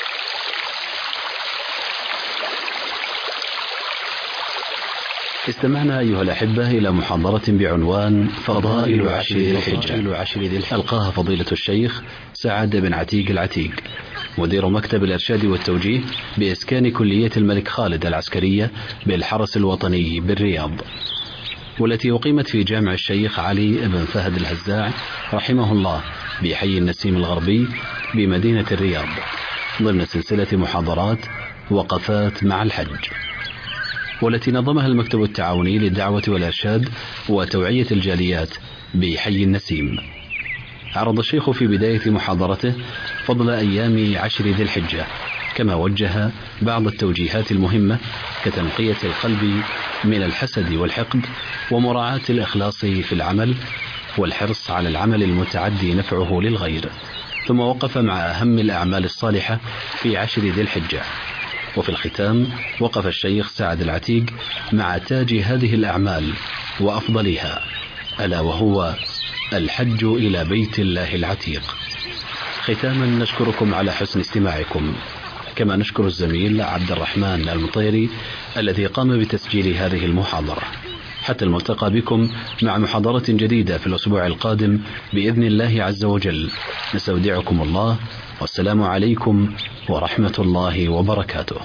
استمعنا أيها الأحبة إلى محاضرة بعنوان فضائل عشر ذي الحجة، ألقاها فضيلة الشيخ سعد بن عتيق العتيق، مدير مكتب الإرشاد والتوجيه بإسكان كلية الملك خالد العسكرية بالحرس الوطني بالرياض، والتي أقيمت في جامع الشيخ علي بن فهد الهزاع رحمه الله بحي النسيم الغربي بمدينة الرياض، ضمن سلسلة محاضرات وقفات مع الحج، والتي نظمها المكتب التعاوني للدعوة والإرشاد وتوعية الجاليات بحي النسيم. عرض الشيخ في بداية محاضرته فضل أيام عشر ذي الحجة، كما وجه بعض التوجيهات المهمة كتنقية القلب من الحسد والحقد، ومراعاة الإخلاص في العمل، والحرص على العمل المتعدي نفعه للغير. ثم وقف مع أهم الأعمال الصالحة في عشر ذي الحجة. وفي الختام وقف الشيخ سعد العتيق مع تاج هذه الأعمال وأفضلها، ألا وهو الحج إلى بيت الله العتيق. ختاما نشكركم على حسن استماعكم، كما نشكر الزميل عبد الرحمن المطيري الذي قام بتسجيل هذه المحاضرة. حتى الملتقى بكم مع محاضرة جديدة في الأسبوع القادم بإذن الله عز وجل، نستودعكم الله، والسلام عليكم ورحمة الله وبركاته.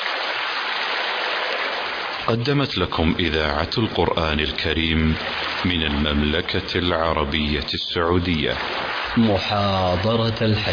قدمت لكم إذاعة القرآن الكريم من المملكة العربية السعودية محاضرة الحج.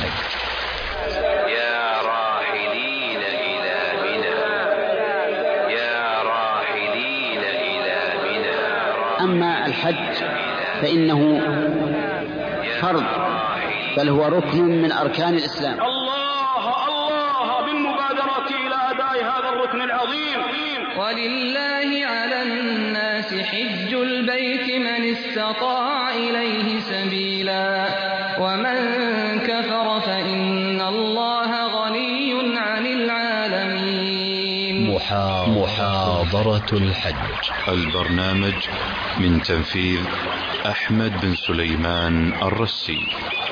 يا راحلين إلى منى، يا راحلين إلى منى. أما الحج فإنه فرض، بل هو ركن من أركان الإسلام. الله الله بالمبادرة إلى أداء هذا الركن العظيم. ولله على الناس حج البيت من استطاع إليه سبيلا، ومن كفر فإن الله غني عن العالمين. محاضرة الحج، البرنامج من تنفيذ أحمد بن سليمان الرسي.